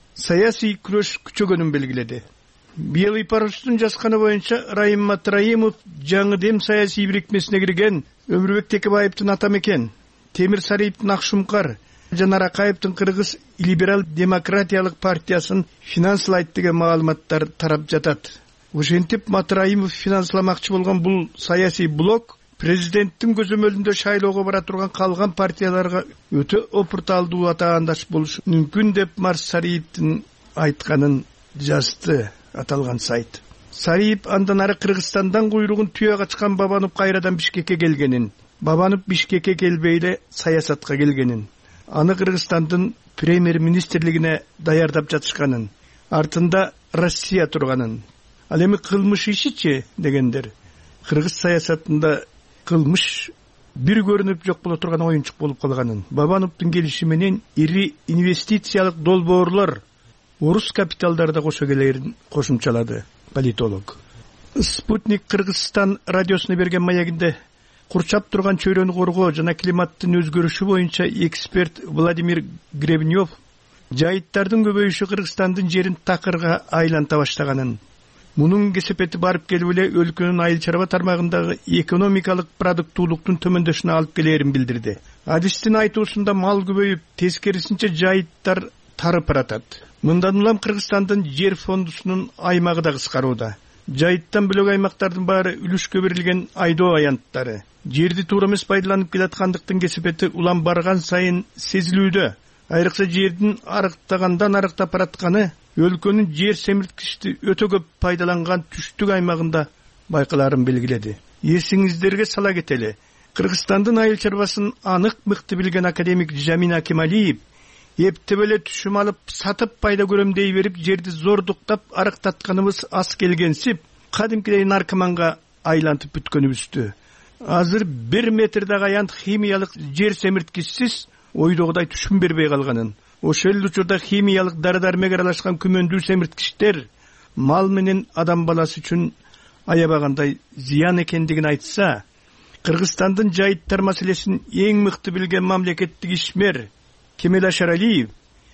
саясий күрөш күчөгөнүн белгиледи. Белый паруштун жазганы боюнча Райым Матраимов жаңы дем саясий бирикмесине кирген Өмүрбек Текебаевдин атам экен. Темир Сариевдин Акшумкар, Жанар Акаевдин Кыргыз либерал демократиялык партиясын финанслайт деген маалыматтар тарап жатат. Ошентип Матраимов финансламакчы болгон бул саясий блок президенттин көзөмөлүндө шайлоого бара турган калган партияларга өтө опурталдуу атаандаш болушу мүмкүн деп Марс Сариевдин айтканын жазды аталган сайт. Сариев андан ары Кыргызстандан куйругун түйө качкан Бабанов кайрадан Бишкекке келгенин, Бабанов Бишкекке келбей эле саясатка келгенин, аны Кыргызстандын премьер министрлигине даярдап жатышканын, артында Россия турганын. Ал эми кылмыш ишичи дегендер. Кыргыз саясатында кылмыш бир көрүнүп жок боло турган оюнчук болуп калганын, Бабановдун келиши менен ири инвестициялык долбоорлор орус капиталдарда кошо келерин кошумчалады политолог. Спутник Кыргызстан радиосуна берген маягинде курчап турган чөйрөнү коргоо жана климаттын өзгөрүшү боюнча эксперт Владимир Гребнев жайыттардын көбөйүшү Кыргызстандын жерин такырга айланта баштаганын, мунун кесепети барып келип эле өлкөнүн айыл чарба тармагындагы экономикалык продуктуулуктун төмөндөшүнө алып келерин билдирди. Адистин айтуусунда мал көбөйүп, тескерисинче жайыттар тарып баратат. Мындан улам Кыргызстандын жер фондусунун аймагы да кыскарууда. Жайыттан бөлөк аймактардын баары үлүшкө берилген айдоо аянттары. Жерди туура эмес пайдаланып келаткандыктын кесепети улам барган сайын сезилүүдө. Айрыкча жердин арыктагандан арыктап баратканы өлкөнүн жер семирткичти өтө көп пайдаланган түштүк аймагында байкаларын белгиледи. Эсиңиздерге сала кетели. Кыргызстандын айыл чарбасын анык мыкты билген академик Жамин Акималиев эптеп эле түшүм алып, сатып пайда көрөм дей берип, жерди зордуктап арыктатканыбыз аз келгенсип, кадимкидей наркоманга айлантып бүткөнүбүздү. Азыр бир метрдеги аянт химиялык жер семирткичсиз ойдогудай түшүм бербей калганын, ошол эле учурда химиялык дары-дармек аралашкан күмөндүү семирткичтер мал менен адам баласы үчүн аябагандай зыян экендигин айтса, Кыргызстандын жайыттар маселесин эң мыкты билген мамлекеттик ишмер Кемел Ашаралиев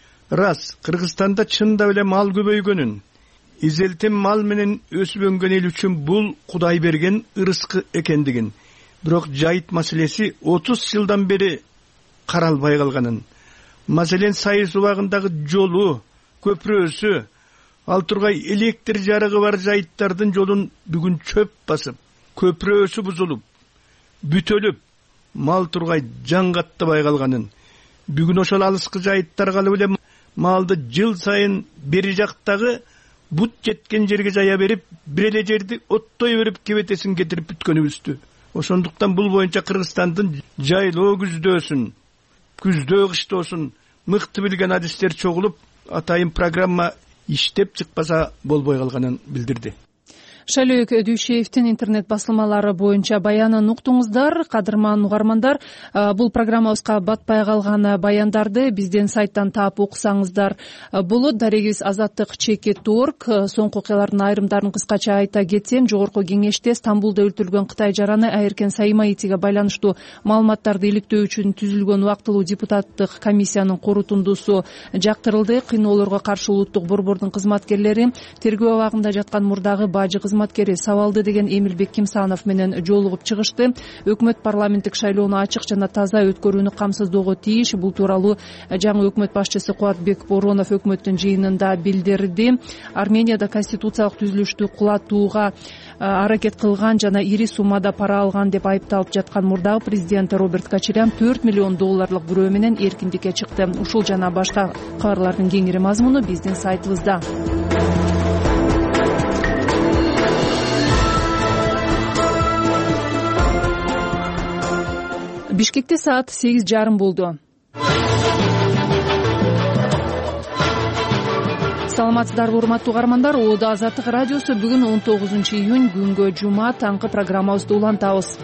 рас Кыргызстанда чында эле мал көбөйгөнүн, изелтем мал менен өсүп өнгөн эл үчүн бул Кудай берген ырыскы экендигин, бирок жайыт маселеси отуз жылдан бери каралбай калганын, маселен Сайыз убагындагы жолу, көпүрөсү, ал тургай электр жарыгы бар жайыттардын жолун бүгүн чөп басып, көпүрөсү бузулуп, бүтөлүп, мал тургай жан каттабай калганын, бүгүн ошол алыскы жайыттар калып эле малды жыл сайын бери жактагы бут жеткен жерге жая берип, бир эле жерди оттой берип кебетесин кетирип бүткөнүбүздү. Ошондуктан бул боюнча Кыргызстандын жайлоо күздөөсүн, күздөө кыштоосун мыкты билген адистер чогулуп, атайын программа иштеп чыкпаса болбой калганын билдирди. Шайлөөк Дүйшеевдин интернет басылмалары боюнча баянын уктуңуздар. Кадырман угармандар, бул программабызга батпай калган баяндарды бизден сайттан таап уксаңыздар болот. Дарегибиз азаттык чекит точка орг. Соңку окуялардын айрымдарын кыскача айта кетсем, жогорку кеңеште Стамбулда өлтүрүлгөн Кытай жараны Айеркен Саимаитиге байланыштуу маалыматтарды иликтөө үчүн түзүлгөн убактылуу депутаттык комиссиянын корутундусу жактырылды. Кыйноолорго каршы улуттук борбордун кызматкерлери тергөө абагында жаткан мурдагы бажы кызматкери Сабалды деген Эмилбек Кимсанов менен жолугуп чыгышты. Өкмөт парламенттик шайлоону ачык жана таза өткөрүүнү камсыздоого тийиш. Бул тууралуу жаңы өкмөт башчысы Кубатбек Боронов өкмөттүн жыйынында билдирди. Арменияда конституциялык түзүлүштү кулатууга аракет кылган жана ири суммада пара алган деп айыпталып жаткан мурдагы президенти Роберт Кочарян төрт миллион долларлык бирөө менен эркиндикке чыкты. Ушул жана башка кабарлардын кеңири мазмуну биздин сайтыбызда. Бишкекте саат сегиз жарым болду. Саламатсыздарбы, урматтуу угармандар. Оодо Азаттык радиосу бүгүн он тогузунчу июнь күнгө жума таңкы программабызды улантабыз.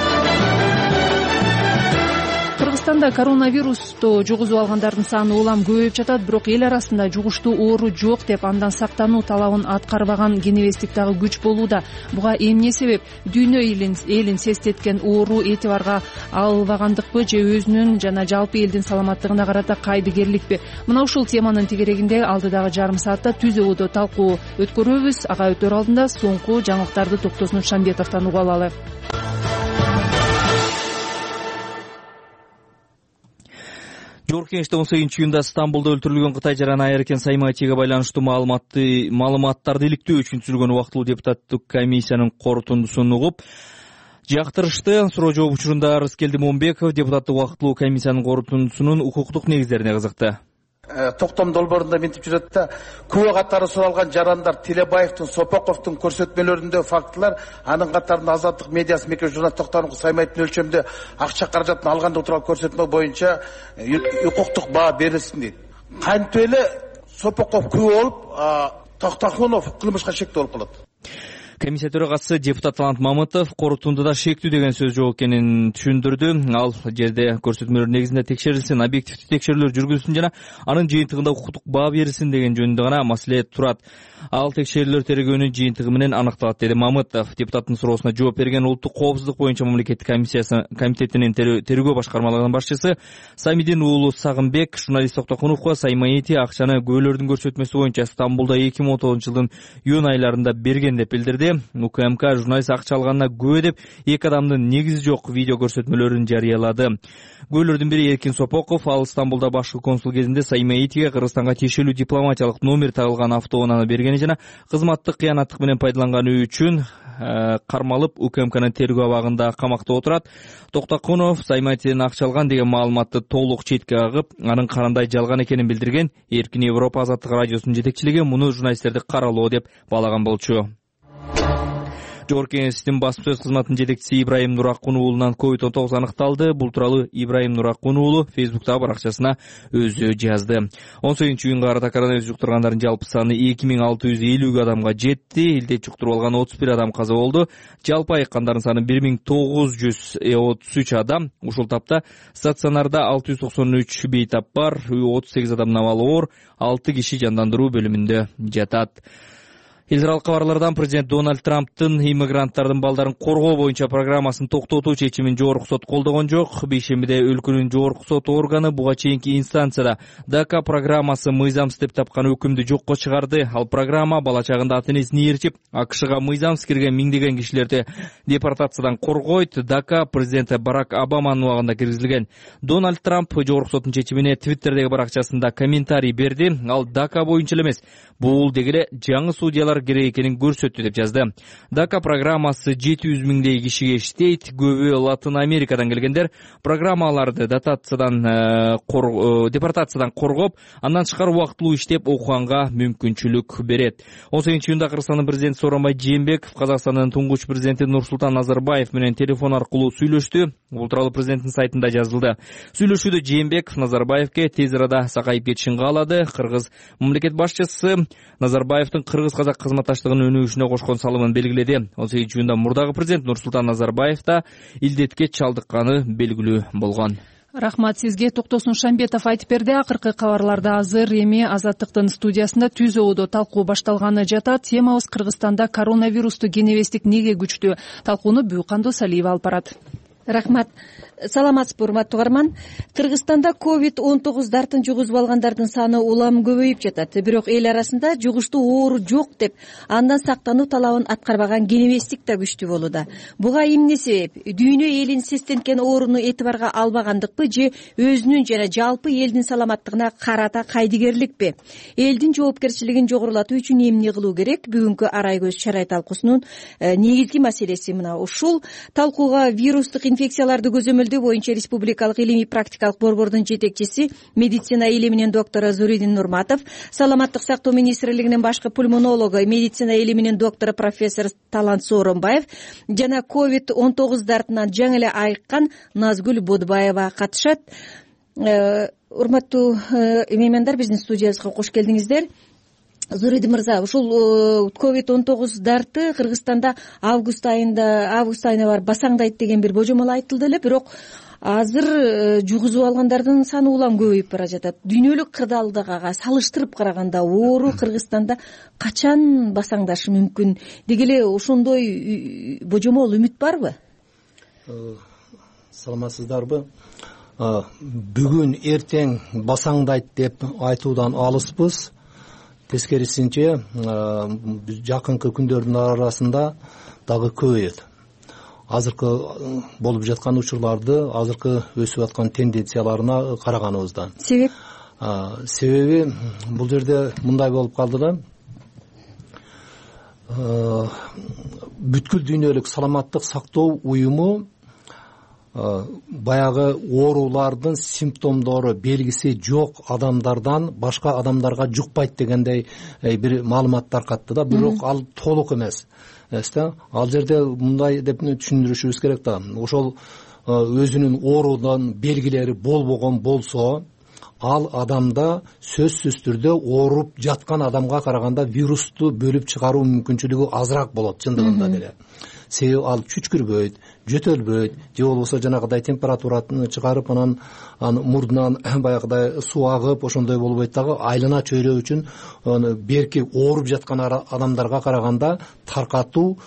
Кыргызстанда коронавирусту жугузуп алгандардын саны улам көбөйүп жатат, бирок эл арасында жугуштуу оору жок деп андан сактануу талабын аткарбаган кенебестик дагы күч болууда. Буга эмне себеп? Дүйнө элин сестеткен оору этибарга алынбагандыкпы же өзүнүн жана жалпы элдин саламаттыгына карата кайдыгерликпи? Мына ушул теманын тегерегинде алдыдагы жарым саатта түз оодо талкуу өткөрөбүз. Ага өтөр алдында соңку жаңылыктарды Токтосун Шамбетовдон угуп алалы. Жогорку Кеңеште он сегизинчи июнда Стамбулда өлтүрүлгөн Кытай жараны Айеркен Сайматиге байланыштуу маалыматты маалыматтарды иликтөө үчүн түзүлгөн убактылуу депутаттык комиссиянын корутундусун угуп жактырышты. Суроо жооп учурунда Рыскелди Момбеков депутаттык убактылуу комиссиянын корутундусунун укуктук негиздерине кызыкты. Токтом долбоорунда мынтип жүрөт да, күбө катары суралган жарандар Тилебаевдин, Сопоковдун көрсөтмөлөрүндө фактылар, анын катарында Азаттык медиасы мекеме журналисттин Саймайтын өлчөмдө акча каражатын алгандыгы тууралуу көрсөтмө боюнча укуктук баа берилсин дейт. Кантип эле Сопоков күбө болуп, Токтохунов кылмышка шектүү болуп калат. Комиссия төрагасы депутат Талант Мамытов корутундуда шектүү деген сөз жок экенин түшүндүрдү. Ал жерде көрсөтмөлөр негизинде текшерилсин, объективдүү текшерүүлөр жүргүзүлсүн жана анын жыйынтыгында укуктук баа берилсин деген жөнүндө гана маселе турат. Ал текшерүүлөр тергөөнүн жыйынтыгы менен аныкталат, деди Мамытов. Депутаттын суроосуна жооп берген Улуттук коопсуздук боюнча мамлекеттик комиссиясы комитетинин тергөө башкармалыгынын башчысы Самидин уулу Сагынбек журналист Токтохуновго Саймаити акчаны күбөлөрдүн көрсөтмөсү боюнча Стамбулда эки миң он тогузунчу жылдын июнь айларында берген деп билдирди. УКМК журналист акча алганына күбө деп эки адамдын негизи жок видео көрсөтмөлөрүн жарыялады. Күбөлөрдүн бири Эркин Сопоков, ал Стамбулда башкы консул кезинде Саймаитиге Кыргызстанга тиешелүү дипломатиялык номер тагылган автоунааны бергени жана кызматтык кыянаттык менен пайдаланганы үчүн кармалып УКМКнын тергөө абагында камакта отурат. Токтохунов Саймаитиден акча алган деген маалыматты толук четке кагып, анын кандай жалган экенин билдирген. Эркин Европа Азаттык радиосунун жетекчилиги муну журналисттерди каралоо деп баалаган болчу. Жогорку Кеңештин баспасөз кызматынын жетекчиси Ибраим Нуракун уулунан ковид он тогуз аныкталды. Бул тууралуу Ибраим Нуракун уулу Фейсбуктагы баракчасына өзү жазды. он сегизинчи июнга карата коронавирус жуктургандардын жалпы саны эки миң алты жүз элүүгө адамга жетти. Элде жуктуруп алган отуз бир адам каза болду. Жалпы айыккандардын саны бир миң тогуз жүз отуз үч адам. Ушул тапта стационарда алты жүз токсон үч бейтап бар, отуз сегиз адам абалы оор, алты киши жандандыруу бөлүмүндө жатат. Эл аралык кабарлардан президент Дональд Трамптын иммигранттардын балдарын коргоо боюнча программасын токтотуу чечимин жогорку сот колдогон жок. Бейшембиде өлкөнүн жогорку сот органы буга чейинки инстанцияда дака программасы мыйзамсыз деп тапкан өкүмдү жокко чыгарды. Ал программа бала чагында ата энесин ээрчип, АКШга мыйзамсыз кирген миңдеген кишилерди депортациядан коргойт. Дака президенти Барак Обаманын убагында киргизилген. Дональд Трамп жогорку соттун чечимине Твиттердеги баракчасында комментарий берди. Ал дака боюнча эмес, бул дегеле жаңы судьялар керек экенин көрсөттү деп жазды. Дака программасы жети жүз миңдей кишиге иштейт. Көбү Латын Америкадан келгендер. Программаларды датациядан депортациядан коргоп, андан тышкары убактылуу иштеп окуганга мүмкүнчүлүк берет. он сегизинчи июнда Кыргызстандын президенти Сооронбай Жээнбеков Казакстандын туңгуч президенти Нурсултан Назарбаев менен телефон аркылуу сүйлөштү. Бул тууралуу президенттин сайтында жазылды. Сүйлөшүүдө Жээнбеков Назарбаевке тез арада сакайып кетишин каалады. Кыргыз мамлекет башчысы Назарбаевдин кыргыз-казак кызматташтыгынын өнүгүшүнө кошкон салымын белгиледи. он сегизинчи июнда мурдагы президент Нурсултан Назарбаев да илдетке чалдыкканы белгилүү болгон. Рахмат сизге. Токтосун Шамбетов айтып берди. Акыркы кабарларда азыр эми Азаттыктын студиясында түз оодо талкуу башталганы жатат. Темабыз Кыргызстанда коронавирусту кенебестик неге күчтүү? Талкууну Бүйкандо Салиева алып барат. рахмат. Саламатсызбы, урматтуу угарман. Кыргызстанда ковид он тогуз дартын жугузуп алгандардын саны улам көбөйүп жатат. Бирок эл арасында жугуштуу оору жок деп, андан сактануу талабын аткарбаган кенебестик да күчтүү болууда. Буга эмне себеп? Дүйнө элин сестенткен ооруну этибарга албагандыкпы же өзүнүн жана жалпы элдин саламаттыгына карата кайдыгерликпи? Элдин жоопкерчилигин жогорулатуу үчүн эмне кылуу керек? Бүгүнкү арай көз чарай талкуусунун негизги маселеси мына ушул. Талкууга вирустук инфекцияларды көзөмөлдөө боюнча республикалык илимий практикалык борбордун жетекчиси, медицина илиминин доктору Зуридин Нурматов, саламаттык сактоо министрлигинин башкы пульмонологу, медицина илиминин доктору профессор Талант Сооронбаев жана ковид он тогуз дартынан жаңы эле айыккан Назгүл Бодбаева катышат. Урматтуу меймандар, биздин студиябызга кош келдиңиздер. Зуридин мырза, ушул ковид он тогуз дарты Кыргызстанда август айында август айына барып басаңдайт деген бир божомол айтылды эле, бирок азыр жугузуп алгандардын саны улам көбөйүп бара жатат. Дүйнөлүк кырдаалдыгага салыштырып караганда оору Кыргызстанда качан басаңдашы мүмкүн? Деги эле ошондой божомол үмүт барбы? Саламатсыздарбы? Бүгүн эртең басаңдайт деп айтуудан алыспыз. Тескерисинче жакынкы күндөрдүн арасында дагы көбөйөт. Азыркы болуп жаткан учурларды, азыркы өсүп аткан тенденцияларына караганыбызда. Себеп? Себеби бул жерде мындай болуп калды да. Бүткүл дүйнөлүк саламаттык сактоо уюму баягы оорулардын симптомдору, белгиси жок адамдардан башка адамдарга жукпайт дегендей бир маалымат таркатты да, бирок ал толук эмес. Ал жерде мындай деп түшүндүрүшүбүз керек да. Ошол өзүнүн оорунун белгилери болбогон болсо, ал адамда сөзсүз түрдө ооруп жаткан адамга караганда вирусту бөлүп чыгаруу мүмкүнчүлүгү азыраак болот чындыгында деле. Себеби ал чүчкүрбөйт, жөтөлбөйт, же болбосо жанагыдай температураны чыгарып, анан мурдунан баягыдай суу агып, ошондой болбойт дагы. Айлана чөйрө үчүн берки ооруп жаткан адамдарга караганда таркатуу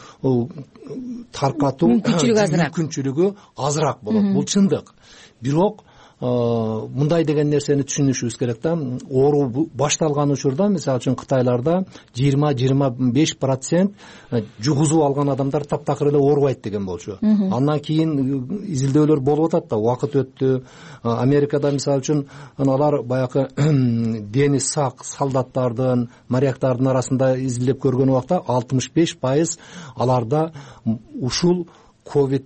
таркатуу мүмкүнчүлүгү азыраак болот. Бул чындык. Бирок мындай деген нерсени түшүнүшүбүз керек да. Оору башталган учурда, мисалы үчүн Кытайларда жыйырма жыйырма беш процент жугузуп алган адамдар таптакыр эле оорубайт деген болчу. Андан кийин изилдөөлөр болуп атат да, убакыт өттү. Америкада мисалы үчүн алар баягы дени сак солдаттардын, моряктардын арасында изилдеп көргөн убакта алтымыш беш пайыз аларда ушул ковид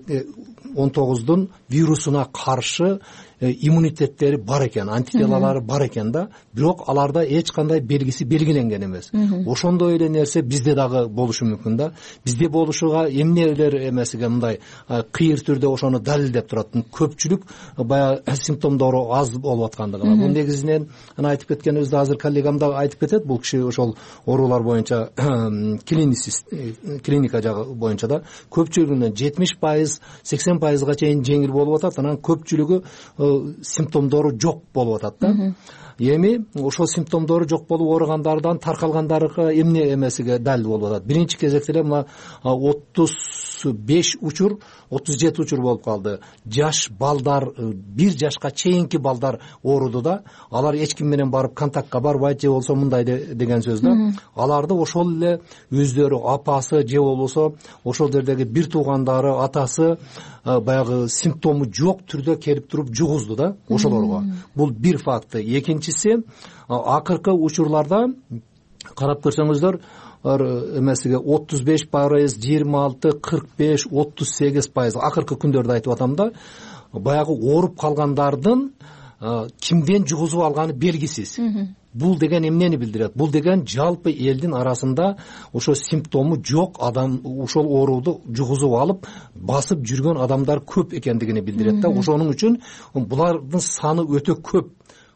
он тогуздун вирусуна каршы иммунитеттери бар экен, антителалары бар экен да, бирок аларда эч кандай белгиси белгиленген эмес. Ошондой эле нерсе бизде дагы болушу мүмкүн да. Бизде болушуга эмнелер эмесиге мындай кыйыр түрдө ошону далилдеп турат. Көпчүлүк баягы симптомдору аз болуп аткандыгына. Бул негизинен айтып кеткенибизде азыр коллегам да айтып кетет. Бул киши ошол оорулар боюнча клиницист, клиника жагы боюнча да көпчүлүгүнүн жетимиш пайыз, сексен пайызга чейин жеңил болуп атат. Анан көпчүлүгү симптомдору жок болуп атат да. Эми ошол симптомдору жок болуп ооругандардан таркалгандарга эмне эмесиге далил болуп атат. Биринчи кезекте эле мына отуз беш учур, отуз жети учур болуп калды. Жаш балдар, бир жашка чейинки балдар ооруду да. Алар эч ким менен барып контактка барбайт, же болсо мындай деген сөз да. Аларды ошол эле өздөрү апасы же болбосо ошол жердеги бир туугандары, атасы баягы симптому жок түрдө келип туруп жугузду да ошолорго. Бул бир факты. Экинчиси, акыркы учурларда карап көрсөңүздөр, эмесиге отуз беш пайыз, жыйырма алты, кырк беш, отуз сегиз пайыз акыркы күндөрдө айтып атам да, баягы ооруп калгандардын кимден жугузуп алганы белгисиз. Бул деген эмнени билдирет? Бул деген жалпы элдин арасында ошо симптому жок адам ошол ооруду жугузуп алып басып жүргөн адамдар көп экендигини билдирет да. Ошонун үчүн булардын саны өтө көп.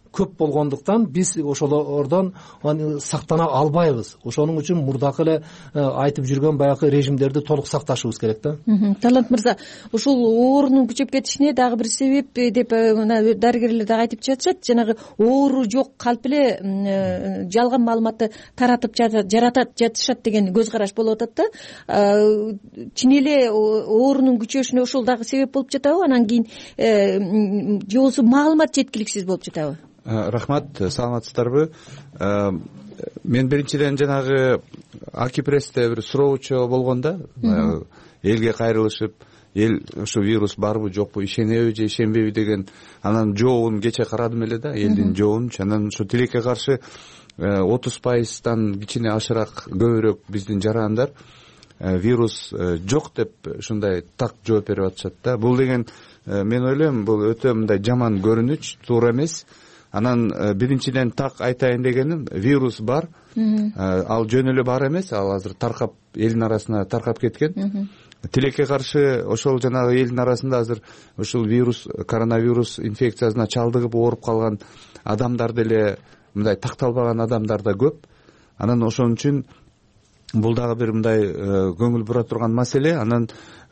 көп болгондуктан биз ошолордон сактана албайбыз. Ошонун үчүн мурдакы эле айтып жүргөн баягы режимдерди толук сакташыбыз керек да. Талант мырза, ушул оорунун күчөп кетишине дагы бир себеп деп мына дарыгерлер дагы айтып жатышат. Жанагы оору жок, калп эле жалган маалыматты таратып жаратат жатышат деген көз караш болуп атат да. Чын эле оорунун күчөшүнө ошол дагы себеп болуп жатабы? Анан кийин же болбосо маалымат жеткиликсиз болуп жатабы? Рахмат, саламатсыздарбы? Мен биринчиден жанагы Акипрессте бир суроочу болгондо элге кайрылышып, эл ушу вирус барбы жокпу, ишенеби же ишенбейби деген анан жообун кече карадым эле да, элдин жообун. Анан ушу тилекке каршы отуз пайыздан кичине ашыраак көбүрөөк биздин жарандар вирус жок деп ушундай так жооп берип атышат да. Бул деген мен ойлойм бул өтө мындай жаман көрүнүч, туура эмес. Анан биринчиден так айтайын дегеним, вирус бар, ал жөн эле бар эмес, ал азыр таркап элдин арасына таркап кеткен. Тилекке каршы ошол жанагы элдин арасында азыр ушул вирус, коронавирус инфекциясына чалдыгып ооруп калган адамдар деле мындай такталбаган адамдар да көп. Анан ошон үчүн бул дагы бир мындай көңүл бура турган маселе. Анан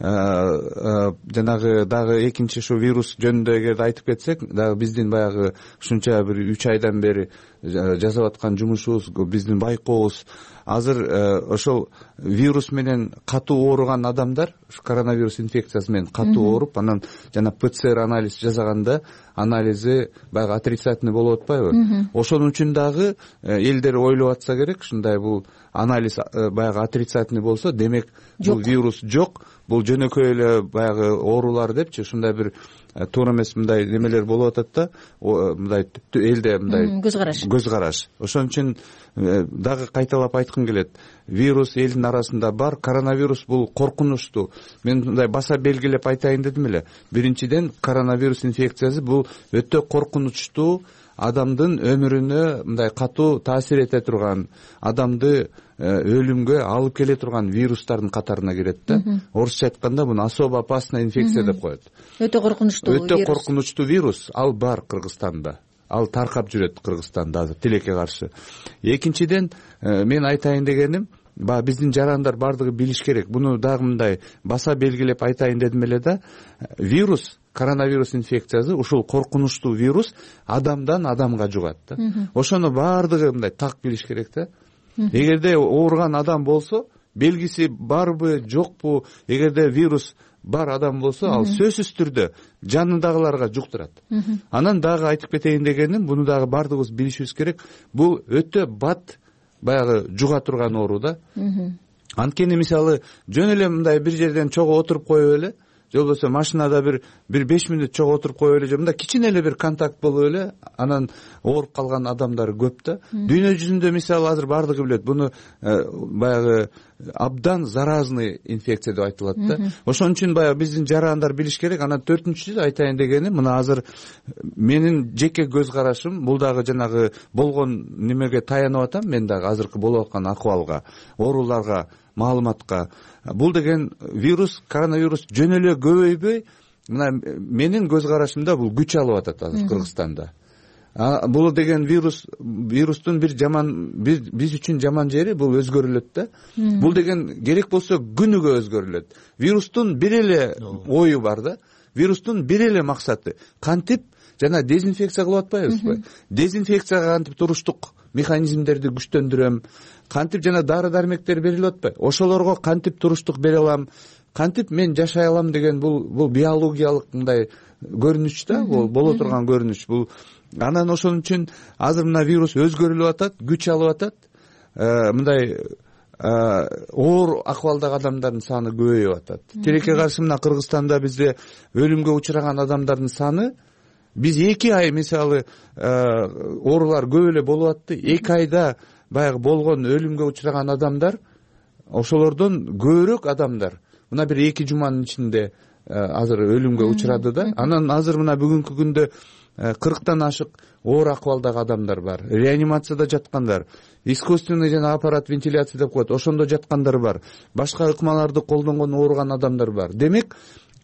жанагы дагы экинчи ушу вирус жөнүндө эгерде айтып кетсек, дагы биздин баягы ушунча бир үч айдан бери жасап аткан жумушубуз, биздин байкообуз азыр ошол вирус менен катуу ооруган адамдар, коронавирус инфекциясы менен катуу ооруп, анан жана ПЦР анализ жасаганда анализи баягы отрицательный болуп атпайбы? Ошон үчүн дагы элдер ойлоп атса керек, ушундай бул анализ баягы отрицательный болсо, демек бул вирус жок, бул жөнөкөй эле баягы оорулар депчи, ушундай бир туура эмес мындай немелер болуп атат да, мындай элде мындай көз караш. Көз караш. Ошон үчүн дагы кайталап айткым келет. Вирус элдин арасында бар, коронавирус бул коркунучтуу. Мен мындай баса белгилеп айтайын дедим эле. Биринчиден, коронавирус инфекциясы бул өтө коркунучтуу, адамдын өмүрүнө мындай катуу таасир эте турган, адамды өлүмгө алып келе турган вирустардын катарына кирет да. Орусча айтканда муну особо опасная инфекция деп коет. Өтө коркунучтуу вирус. Өтө коркунучтуу вирус, ал бар Кыргызстанда. Ал таркап жүрөт Кыргызстанда азыр тилекке каршы. Экинчиден, мен айтайын дегеним, ба биздин жарандар бардыгы билиш керек. Буну дагы мындай баса белгилеп айтайын дедим эле да. Вирус, коронавирус инфекциясы, ушул коркунучтуу вирус адамдан адамга жугат да. Ошону бардыгы мындай так билиш керек да. Эгерде ооруган адам болсо, белгиси барбы, жокпу, эгерде вирус бар адам болсо, ал сөзсүз түрдө жанындагыларга жуктурат. Анан дагы айтып кетейин дегеним, буну дагы бардыгыбыз билишибиз керек. Бул өтө бат баягы жуга турган оору да. Анткени мисалы жөн эле мындай бир жерден чогуу отуруп коюп эле, же болбосо машинада бир бир беш мүнөт чогуу отуруп коюп эле, же мындай кичине эле бир контакт болуп эле, анан ооруп калган адамдар көп да. Дүйнө жүзүндө мисалы азыр бардыгы билет, буну баягы абдан заразный инфекция деп айтылат да. Ошон үчүн баягы биздин жарандар билиш керек. Анан төртүнчүсү айтайын дегеним, мына азыр менин жеке көз карашым, бул дагы жанагы болгон немеге таянып атам, мен дагы азыркы болуп аткан акыбалга, ооруларга, маалыматка. Бул деген вирус, коронавирус жөн эле көбөйбөй, мына менин көз карашымда бул күч алып атат азыр Кыргызстанда. Бул деген вирус, вирустун бир жаман, биз үчүн жаман жери бул өзгөрүлөт да. Бул деген керек болсо күнүгө өзгөрүлөт. Вирустун бир эле ою бар да. Вирустун бир эле максаты кантип жана дезинфекция кылып атпайбызбы? Дезинфекцияга кантип туруштук механизмдерди күчтөндүрөм, кантип жана дары дармектер берилип атпайбы? Ошолорго кантип туруштук бере алам, кантип мен жашай алам деген бул бул биологиялык мындай көрүнүч да, бул боло турган көрүнүч. Бул анан ошон үчүн азыр мына вирус өзгөрүлүп атат, күч алып атат. Мындай оор акыбалдагы адамдардын саны көбөйүп атат. Тилекке каршы мына Кыргызстанда бизде өлүмгө учураган адамдардын саны, биз эки ай мисалы оорулар көп эле болуп атты. эки айда баягы болгон өлүмгө учураган адамдар ошолордон көбүрөөк адамдар мына бир эки жуманын ичинде азыр өлүмгө учурады да. Анан азыр мына бүгүнкү күндө кырктан ашык оор акыбалдагы адамдар бар. Реанимацияда жаткандар, искусственный жана аппарат вентиляция деп коет, ошондо жаткандар бар. Башка ыкмаларды колдонгон ооруган адамдар бар. Демек,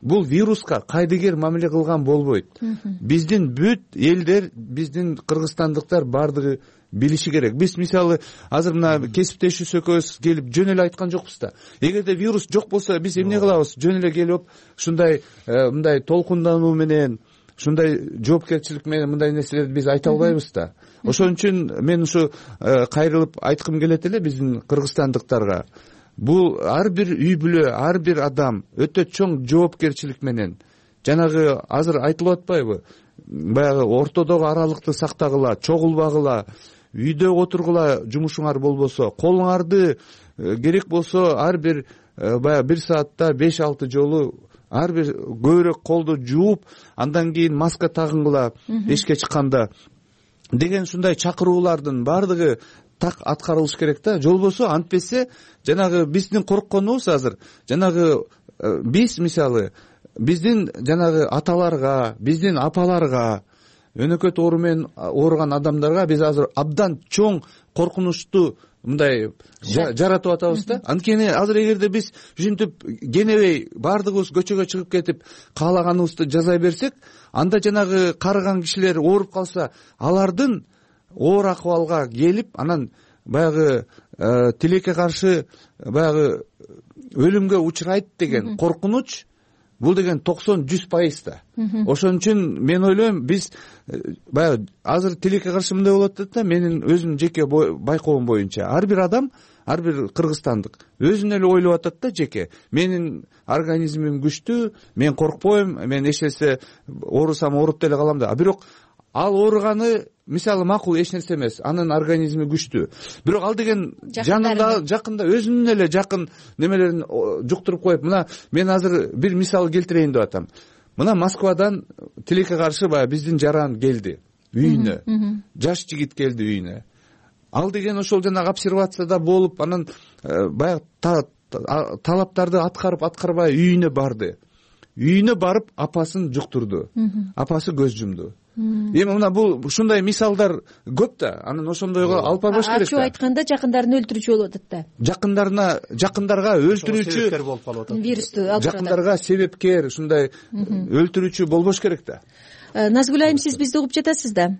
бул вируска кайдыгер мамиле кылган болбойт. Биздин бүт элдер, биздин кыргызстандыктар бардыгы билиши керек. Биз мисалы азыр мына кесиптешибиз экөөбүз келип жөн эле айткан жокпуз да. Эгерде вирус жок болсо биз эмне кылабыз? Жөн эле келип ушундай мындай толкундануу менен, ушундай жоопкерчилик менен мындай нерселерди биз айта албайбыз да. Ошон үчүн мен ушу кайрылып айткым келет эле биздин кыргызстандыктарга. Бул ар бир үй бүлө, ар бир адам өтө чоң жоопкерчилик менен жанагы азыр айтылып атпайбы? Баягы ортодогу аралыкты сактагыла, чогулбагыла, үйдө отургула, жумушуңар болбосо, колуңарды керек болсо ар бир баягы бир саатта беш алты жолу ар бир көбүрөөк колду жууп, андан кийин маска тагынгыла эшикке чыкканда деген ушундай чакыруулардын баардыгы так аткарылыш керек да. Жолбосо антпесе жанагы биздин коркконубуз азыр жанагы биз мисалы биздин жанагы аталарга, биздин апаларга, өнөкөт оору менен ооруган адамдарга биз азыр абдан чоң коркунучту мындай жаратып атабыз да. Анткени азыр эгерде биз ушинтип кенебей баардыгыбыз көчөгө чыгып кетип каалаганыбызды жасай берсек, анда жанагы карыган кишилер ооруп калса, алардын оор акыбалга келип, анан баягы тилекке каршы баягы өлүмгө учурайт деген коркунуч, бул деген токсон жүз пайыз да. Ошон үчүн мен ойлойм, биз баягы азыр тилекке каршы мындай болуп атат да, менин өзүм жеке байкоом боюнча ар бир адам, ар бир кыргызстандык өзүн эле ойлоп атат да жеке. Менин организмим күчтүү, мен коркпойм, мен эч нерсе оорусам ооруп деле калам да. Бирок ал ооруганы мисалы макул эч нерсе эмес, анын организми күчтүү. Бирок ал деген жанында, жакында өзүнүн эле жакын немелерин жуктуруп коюп, мына мен азыр бир мисал келтирейин деп атам. Мына Москвадан тилекке каршы баягы биздин жаран келди үйүнө. Жаш жигит келди үйүнө. Ал деген ошол жанагы обсервацияда болуп, анан баягы талаптарды аткарып аткарбай үйүнө барды. Үйүнө барып апасын жуктурду. Апасы көз жумду. Эми мына бул ушундай мисалдар көп да. Анан ошондойго алып барбаш керек да. Ачуу айтканда жакындарын өлтүрүүчү болуп атат да. Жакындарына, жакындарга өлтүрүүчү болуп калып атат. Вирусту алып барат. Жакындарга себепкер, ушундай өлтүрүүчү болбош керек да. Назгүл айым, сиз бизди угуп жатасыз да?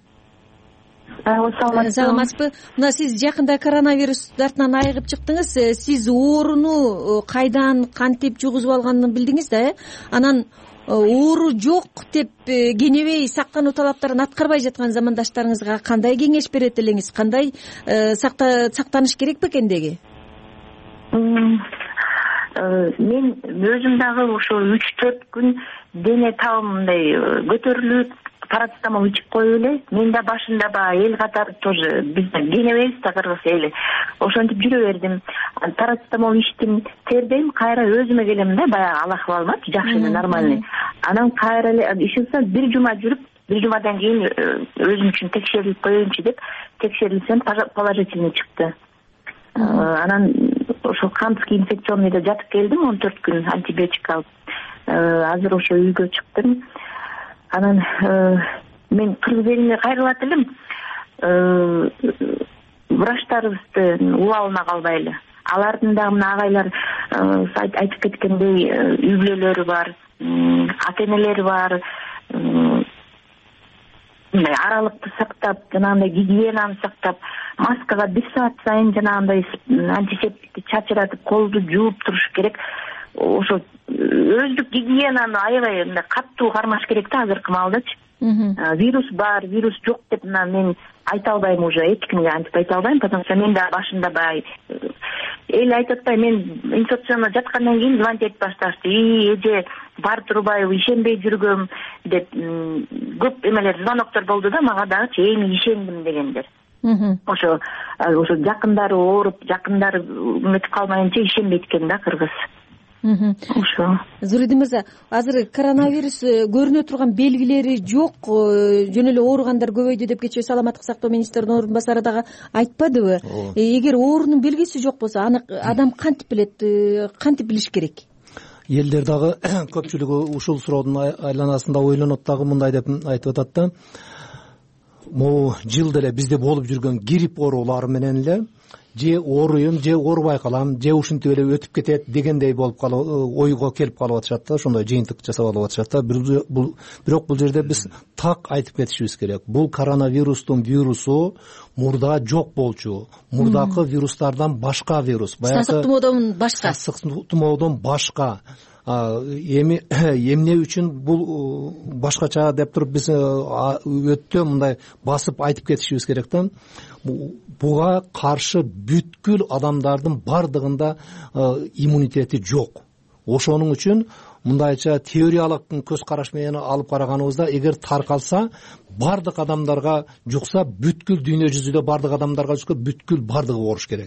Саламатсызбы? Мына сиз жакында коронавирус дартынан айыгып чыктыңыз. Сиз ооруну кайдан, кантип жугузуп алганын билдиңиз да, э? Анан оору жок деп кенебей сактануу талаптарын аткарбай жаткан замандаштарыңызга кандай кеңеш берет элеңиз? Кандай сактаныш керек бекендеги? Мен өзүм дагы ошо үч төрт күн дене табым мындай көтөрүлүп, парацетамол ичип коюп эле. Мен да башында баягы эл катары тоже биз кенебейбиз да кыргыз эли. Ошентип жүрө бердим. Парацетамол ичтим, тердейм, кайра өзүмө келем да, баягы ал акыбалымачы жакшы эле, нормальный. Анан кайра эле ишинсе бир жума жүрүп, бир жумадан кийин өзүм үчүн текшерилип коеюнчу деп текшерилсем положительный чыкты. Анан ошо кантский инфекционныйда жатып келдим он төрт күн антибиотик алып. Азыр ошо үйгө чыктым. Анан мен кыргыз элине кайрылат элем. Врачтарыбызды убалына калбайлы. Алардын дагы мына агайлар айтып кеткендей үй бүлөлөрү бар, ата энелери бар. Мындай аралыкты сактап, жанагындай гигиенаны сактап, маскага бир саат сайын жанагындай антисептикти чачыратып, колду жууп туруш керек. Ошо өздүк гигиенаны аябай мындай каттуу кармаш керек да азыркы маалдачы. Вирус бар, вирус жок деп мына мен айта албайм, уже эч кимге антип айта албайм, потому что мен да башында бай эл айтып атпай, мен инфекционно жаткандан кийин звонить этип башташты. И эже бар турбайбы, ишенбей жүргөм деп көп эмелер, звоноктор болду да мага дагычы, эми ишендим дегендер. Ошо ошо жакындары ооруп, жакындары үмүт калмайынча ишенбейт экен да кыргыз. Ошо. Зуридин мырза, азыр коронавирус көрүнө турган белгилери жок, жөн эле ооругандар көбөйдү деп кечээ саламаттык сактоо министринин орун басары дагы айтпадыбы? Эгер оорунун белгиси жок болсо, аны адам кантип билет, кантип билиш керек? Элдер дагы көпчүлүгү ушул суроодун айланасында ойлонот дагы мындай деп айтып атат да. могу жыл деле бизде болуп жүргөн грипп оорулары менен эле же ооруйм же оорубай калам же ушинтип эле өтүп кетет дегендей болуп калып ойго келип калып атышат да, ошондой жыйынтык жасап алып атышат да. Бирок бул жерде биз так айтып кетишибиз керек. Бул коронавирустун вирусу мурда жок болчу, мурдакы вирустардан башка вирус. Сасык тумоодон башка. Сасык тумоодон башка. Эми эмне үчүн бул башкача деп туруп биз өтө мындай басып айтып кетишибиз керек да. Буга каршы бүткүл адамдардын бардыгында иммунитети жок. Ошонун үчүн мындайча теориялык көз караш менен алып караганыбызда, эгер таркалса бардык адамдарга жукса, бүткүл дүйнө жүзүндө бардык адамдарга жукса, бүткүл бардыгы ооруш керек.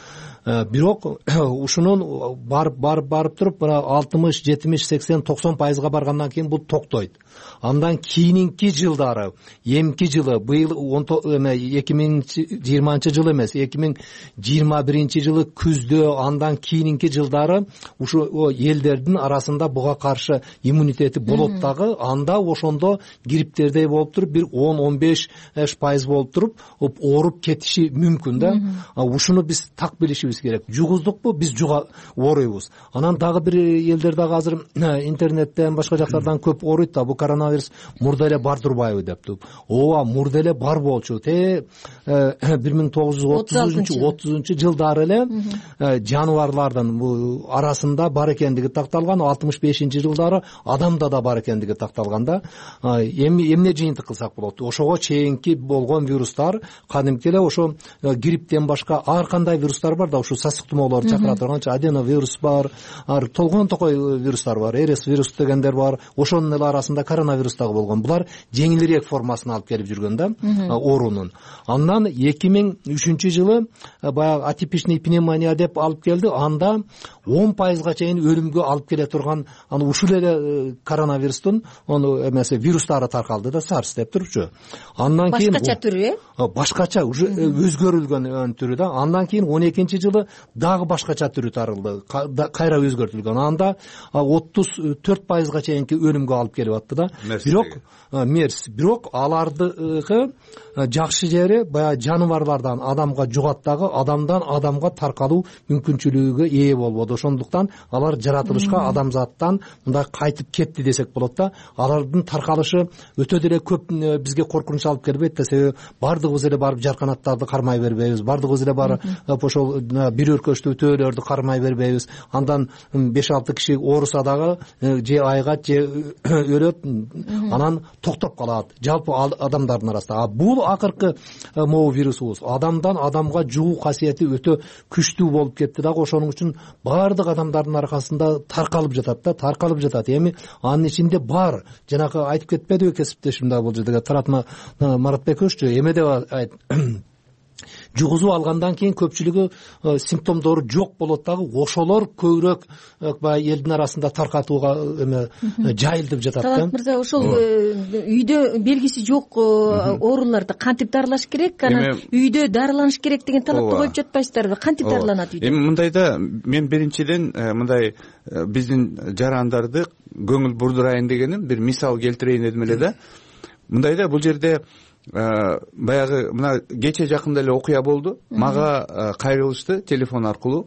Бирок ушунун барып барып барып туруп алтымыш, жетимиш, сексен, токсон пайызга баргандан кийин бул токтойт. Андан кийинки жылдары, эмки жылы, быйыл эки миң жыйырманчы жыл эмес, эки миң жыйырма биринчи жылы күздө, андан кийинки жылдары ушу элдердин арасында буга каршы иммунитети болот дагы, анда ошондо грипттердей болуп туруп бир он он беш пайыз болуп туруп ооруп кетиши мүмкүн да. Ушуну биз так билишибиз керек. Жугуздукпу, биз жуга ооруйбуз. Анан дагы бир элдер дагы азыр интернеттен башка жактардан көп ооруйт да, бул коронавирус мурда эле бар турбайбы деп туруп. Ооба, мурда эле бар болчу. Те бир миң тогуз жүз отузунчу жылдары эле жаныбарлардын бул арасында бар экендиги такталган, алтымыш бешинчи жылдары адамда да бар экендиги такталган да. Эми эмне жыйынтык кылсак болот? Ошого чейинки болгон вирустар кадимки эле ошо грипптен башка ар кандай вирустар бар да, ушу сасык тумоолорду чакыра турганча аденовирус бар, толгон токой вирустар бар, эрес вирус дегендер бар. Ошонун эле арасында коронавирус дагы болгон. Булар жеңилирээк формасын алып келип жүргөн да, оорунун. Андан эки миң үчүнчү жылы баягы атипичный пневмония деп алып келди. Анда он пайызга чейин өлүмгө алып келе турган аны ушул эле коронавирустун ону эмеси вирустары таркалды да, SARS деп турчу. Андан кийин башкача түрү, э? Башкача уже өзгөрүлгөн түрү да. Андан кийин он экинчи жылы дагы башкача түрү таралды, кайра өзгөртүлгөн. Анда отуз төрт пайызга чейинки өлүмгө алып келип атты да. Бирок мерс, бирок алардыгы жакшы жери баягы жаныбарлардан адамга жугат дагы, адамдан адамга таркалуу мүмкүнчүлүгүгө ээ болбоду. Ошондуктан алар жаратылышка адамзаттан мындай кайтып кетти десек болот да. Алардын таркалышы өтө деле көп бизге коркунуч алып келбейт да, себеби бардыгыбыз эле барып жарканаттарды кармай бербейбиз, бардыгыбыз эле барып ошол бир өркөчтүү төөлөрдү кармай бербейбиз. Андан беш алты киши ооруса дагы же айгат же өлөт, анан токтоп калат жалпы адамдардын арасында. Бул акыркы могу вирусубуз адамдан адамга жугуу касиети өтө күчтүү болуп кетти дагы. Ошонун үчүн бардык адамдардын аркасында таркалып жатат да, таркалып жатат. Эми анын ичинде бар, жанагы айтып кетпедиби кесиптешим дагы бул жерде, Таратма Маратбековиччу, эме деп айт жугузуп алгандан кийин көпчүлүгү симптомдору жок болот дагы, ошолор көбүрөөк баягы элдин арасында таркатууга эме жайылып жатат да. Талант мырза, ошол үйдө белгиси жок ооруларды кантип дарылаш керек? Анан үйдө дарыланыш керек деген талапты коюп жатпайсыздарбы? Кантип дарыланат үйдө? Эми мындайда мен биринчиден мындай биздин жарандарды көңүл бурдурайын дегеним, бир мисал келтирейин дедим эле да. Мындайда бул жерде баягы мына кече жакында эле окуя болду. Мага кайрылышты телефон аркылуу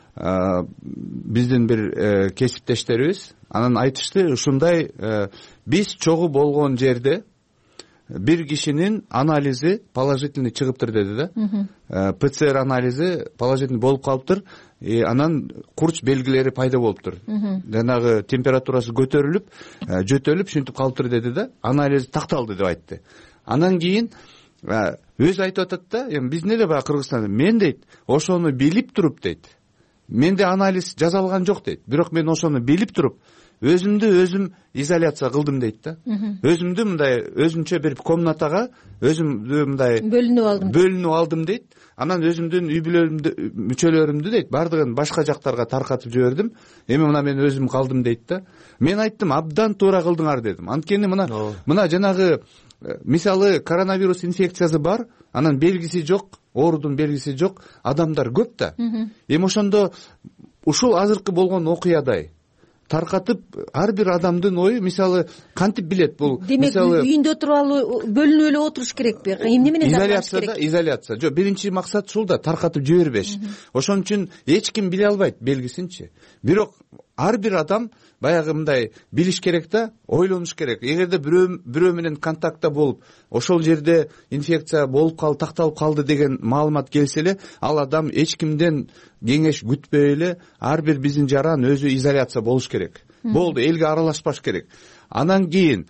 биздин бир кесиптештерибиз. Анан айтышты, ушундай биз чогуу болгон жерде бир кишинин анализи положительный чыгыптыр деди да. ПЦР анализи положительный болуп калыптыр. Анан курч белгилери пайда болуптур. Жанагы температурасы көтөрүлүп, жөтөлүп шинтип калыптыр деди да. Анализ такталды деп айтты. Андан кийин өзү айтып атат да, эми биздин эле баягы Кыргызстанда мен дейт, ошону билип туруп дейт. Менде анализ жасалган жок дейт. Бирок мен ошону билип туруп өзүмдү өзүм изоляция кылдым дейт да. Өзүмдү мындай өзүнчө бир комнатага өзүмдү мындай бөлүнүп алдым. Бөлүнүп алдым дейт. Анан өзүмдүн үй бүлөмдү, мүчөлөрүмдү дейт, бардыгын башка жактарга таркатып жибердим. Эми мына мен өзүм калдым дейт да. Мен айттым, абдан туура кылдыңар дедим. Анткени мына мына жанагы мисалы коронавирус инфекциясы бар, анан белгиси жок, оорудун белгиси жок адамдар көп да. Эми ошондо ушул азыркы болгон окуядай таркатып ар бир адамдын ою мисалы кантип билет бул демек үйүндө туруп алып бөлүнүп эле отуруш керекпи эмне менен изоляция да изоляция жок биринчи максат ушул да таркатып жибербеш. Ошон үчүн эч ким биле албайт белгисинчи. Бирок ар бир адам баягы мындай билиш керек да, ойлонуш керек. Эгерде бирөө бирөө менен контактта болуп, ошол жерде инфекция болуп калды, такталып калды деген маалымат келсе эле, ал адам эч кимден кеңеш күтпөй эле ар бир биздин жаран өзү изоляция болуш керек. Болду, элге аралашпаш керек. Анан кийин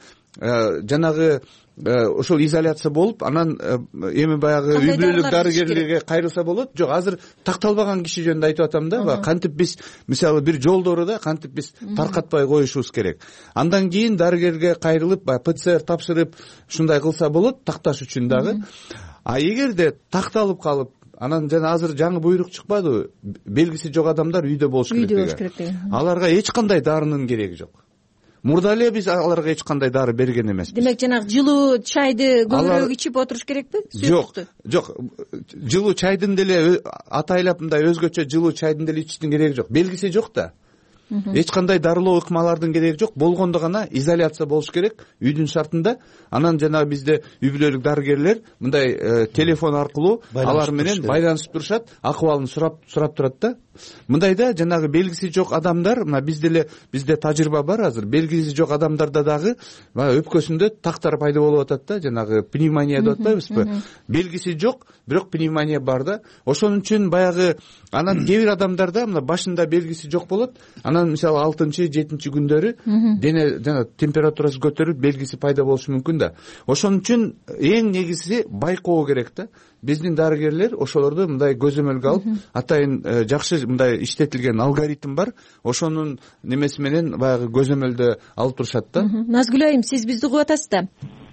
жанагы ошол изоляция болуп, анан эми баягы үй бүлөлүк дарыгерлерге кайрылса болот. Жок, азыр такталбаган киши жөнүндө айтып атам да, кантип биз мисалы бир жолдору да кантип биз таркатпай коюшубуз керек. Андан кийин дарыгерге кайрылып, ПЦР тапшырып, ушундай кылса болот, такташ үчүн дагы. А эгерде такталып калып, анан жана азыр жаңы буйрук чыкпадыбы? Белгиси жок адамдар үйдө болуш керек деген. Аларга эч кандай дарынын кереги жок. Мурда эле биз аларга эч кандай дары берген эмеспиз. Демек жанагы жылуу чайды көбүрөөк ичип отуруш керекпи? Жок, жок. Жылуу чайдын деле атайлап мындай өзгөчө жылуу чайдын деле ичиштин кереги жок. Белгиси жок да. Эч кандай дарылоо ыкмалардын кереги жок. Болгондо гана изоляция болуш керек үйдүн шартында. Анан жана бизде үй бүлөлүк дарыгерлер мындай телефон аркылуу алар менен байланышып турушат, акыбалын сурап сурап турат да. Мындайда жанагы белгиси жок адамдар, мына бизде эле бизде тажрыйба бар азыр. Белгиси жок адамдарда дагы өпкөсүндө тактар пайда болуп атат да, жанагы пневмония деп атпайбызбы? Белгиси жок, бирок пневмония бар да. Ошон үчүн баягы анан кээ бир адамдарда мына башында белгиси жок болот. Анан мисалы алтынчы, жетинчи күндөрү дене жана температурасы көтөрүлүп, белгиси пайда болушу мүмкүн да. Ошон үчүн эң негизи байкоо керек да. Биздин дарыгерлер ошолорду мындай көзөмөлгө алып, атайын жакшы мындай иштетилген алгоритм бар. Ошонун немеси менен баягы көзөмөлдө алып турушат да. Назгүл айым, сиз бизди угуп атасыз да?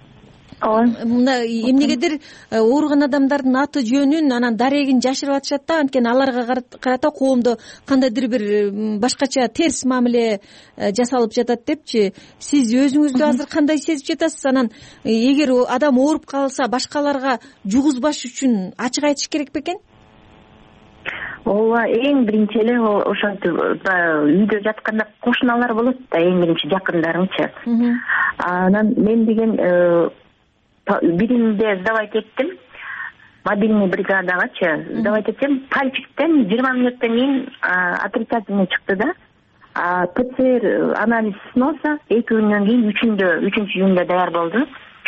Ооба. Мына эмнегедир ооруган адамдардын аты жөнүн, анан дарегин жашырып атышат да, анткени аларга карата коомдо кандайдыр бир башкача терс мамиле жасалып жатат депчи. Сиз өзүңүздү азыр кандай сезип жатасыз? Анан эгер адам ооруп калса, башкаларга жугузбаш үчүн ачык айтыш керек бекен? Ооба, эң биринчи эле ошентип үйдө жатканда кошуналар болот да, эң биринчи жакындарыңчы. Анан мен деген биринде сдавать эттим, мобильный бригадагачы сдавать этсем, пальчиктен жыйырма мүнөттөн кийин отрицательный чыкты да. ПЦР анализ сноса эки күндөн кийин үчүндө үчүнчү июнда даяр болду.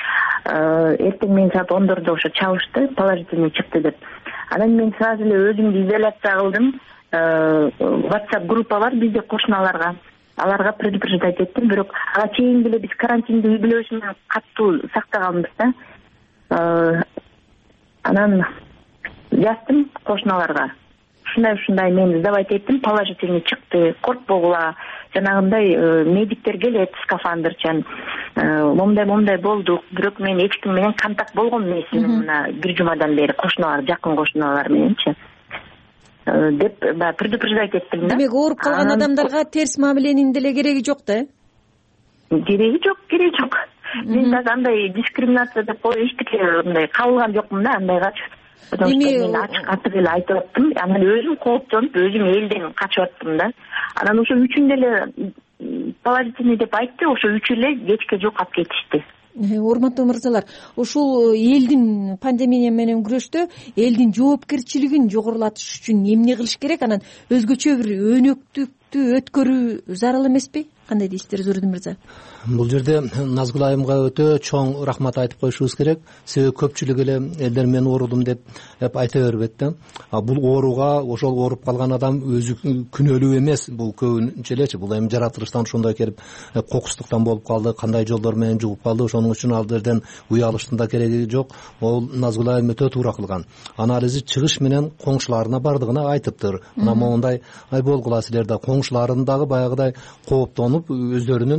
Эртең менен саат ондордо ошо чалышты, положительный чыкты деп. Анан мен сразу эле өзүмдү изоляция кылдым. WhatsApp группа бар бизде кошуналарга. Аларга предупреждать эттим, бирок ага чейин деле биз карантинди үй бүлөсү менен катуу сактаганбыз да. Анан жаздым кошуналарга. Ушундай ушундай мен сдавать эттим, положительный чыкты, коркпогула. Жанагындай медиктер келет, скафандрчан. Момдай момдай болдук, бирок мен эч ким менен контакт болгон эмесмин мына бир жумадан бери кошуналар, жакын кошуналар мененчи. Деп предупреждать эттим да. Демек ооруп калган адамдарга терс мамиленин деле кереги жок да? Кереги жок, кереги жок. Мен дагы андай дискриминация деп эчтеке мындай кабылган жокмун да андайгачы. Потому что мен ачык ачык эле айтып аттым, анан өзүм кооптонуп, өзүм элден качып аттым да. Анан ошо үчүндө эле положительный деп айтты, ошо үчөө эле кечке жокап кетишти. Урматтуу мырзалар, ушул элдин пандемия менен күрөштө элдин жоопкерчилигин жогорулатыш үчүн эмне кылыш керек? Анан өзгөчө бир өнөктүктү өткөрүү зарыл эмеспи? Кандай дейсиздер, Зурдин мырза? Бул жерде Назгүл айымга өтө чоң рахмат айтып коюшубуз керек. Себеби көпчүлүк эле элдер мен оорудум деп айта бербейт да. Бул ооруга ошол ооруп калган адам өзү күнөөлүү эмес. Бул көбүнчө элечи бул эми жаратылыштан ошондой келип кокустуктан болуп калды, кандай жолдор менен жугуп калды, ошонун үчүн ал жерден уялыштын да кереги жок. Ол Назгүл айым өтө туура кылган. Анализи чыгыш менен коңшуларына бардыгына айтыптыр. Мына моундай ай болгула силер да коңшуларын дагы баягыдай кооптонуп өздөрүнүн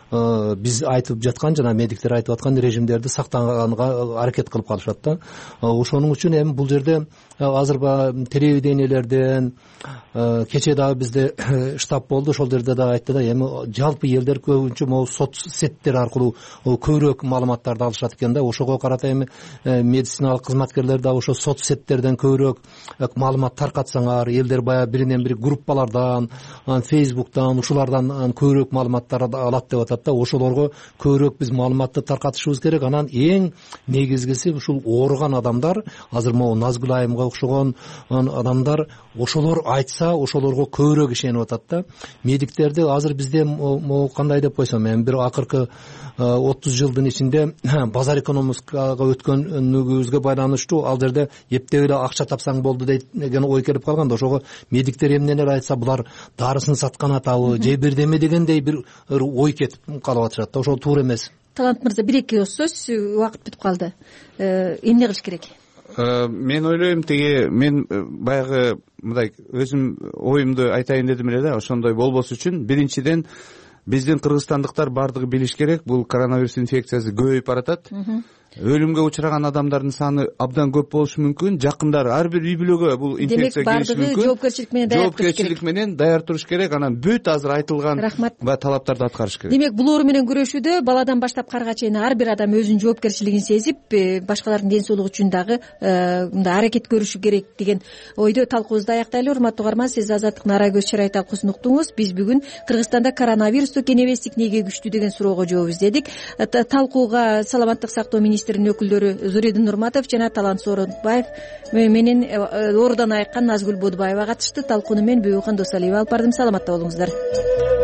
биз айтып жаткан жана медиктер айтып аткан режимдерди сактаганга аракет кылып калышат да. Ошонун үчүн эми бул жерде азыр баягы телевидениелерден кечээ дагы бизде штаб болду, ошол жерде дагы айтты да, эми жалпы элдер көбүнчө могу соц сеттер аркылуу көбүрөөк маалыматтарды алышат экен да. Ошого карата эми медициналык кызматкерлер дагы ошо соц сеттерден көбүрөөк маалымат таркатсаңар, элдер баягы биринен бири группалардан, фейсбуктан, ушулардан көбүрөөк маалыматтар алат деп атат да. Ошолорго көбүрөөк биз маалыматты таркатышыбыз керек. Анан эң негизгиси ушул ооруган адамдар, азыр могу Назгүл айымга окшогон адамдар, ошолор айтса ошолорго көбүрөөк ишенип атат да. Медиктерди азыр бизде могу кандай деп койсом, эми бир акыркы отуз жылдын ичинде базар экономикага өткөнүбүзгө байланыштуу ал жерде эптеп эле акча тапсаң болду деген ой келип калган да. Ошого медиктер эмнелер айтса булар дарысын саткан атабы же бирдеме дегендей бир ой кетип калып атышат да. Ошол туура эмес. Талант мырза, бир эки сөз, убакыт бүтүп калды. Эмне кылыш керек? Мен ойлойм, тиги мен баягы мындай өзүм оюмду айтайын дедим эле да. Ошондой болбош үчүн биринчиден биздин кыргызстандыктар бардыгы билиш керек, бул коронавирус инфекциясы көбөйүп баратат. Өлүмгө учураган адамдардын саны абдан көп болушу мүмкүн. Жакындары ар бир үй бүлөгө бул инфекция келиши мүмкүн. Демек бардыгы жоопкерчилик менен даяр туруш керек. Жоопкерчилик менен даяр туруш керек. Анан бүт азыр айтылган баягы талаптарды аткарыш керек. Демек бул оору менен күрөшүүдө баладан баштап карга чейин ар бир адам өзүнүн жоопкерчилигин сезип, башкалардын ден соолугу үчүн дагы мындай аракет көрүшү керек деген ойдо талкуубузду аяктайлы. Урматтуу угарман, сиз Азаттыктын ара көз чырай талкуусун уктуңуз. Биз бүгүн Кыргызстанда коронавирусту кенебестик эмнеге күчтүү деген суроого жооп издедик. Талкууга саламаттык сактоо министринин өкүлдөрү Зуридин Нурматов жана Талант Сооронбаев менен оорудан айыккан Назгүл Бодубаева катышты. Талкууну мен Бүйүкхан Досалиева алып бардым. Саламатта болуңуздар.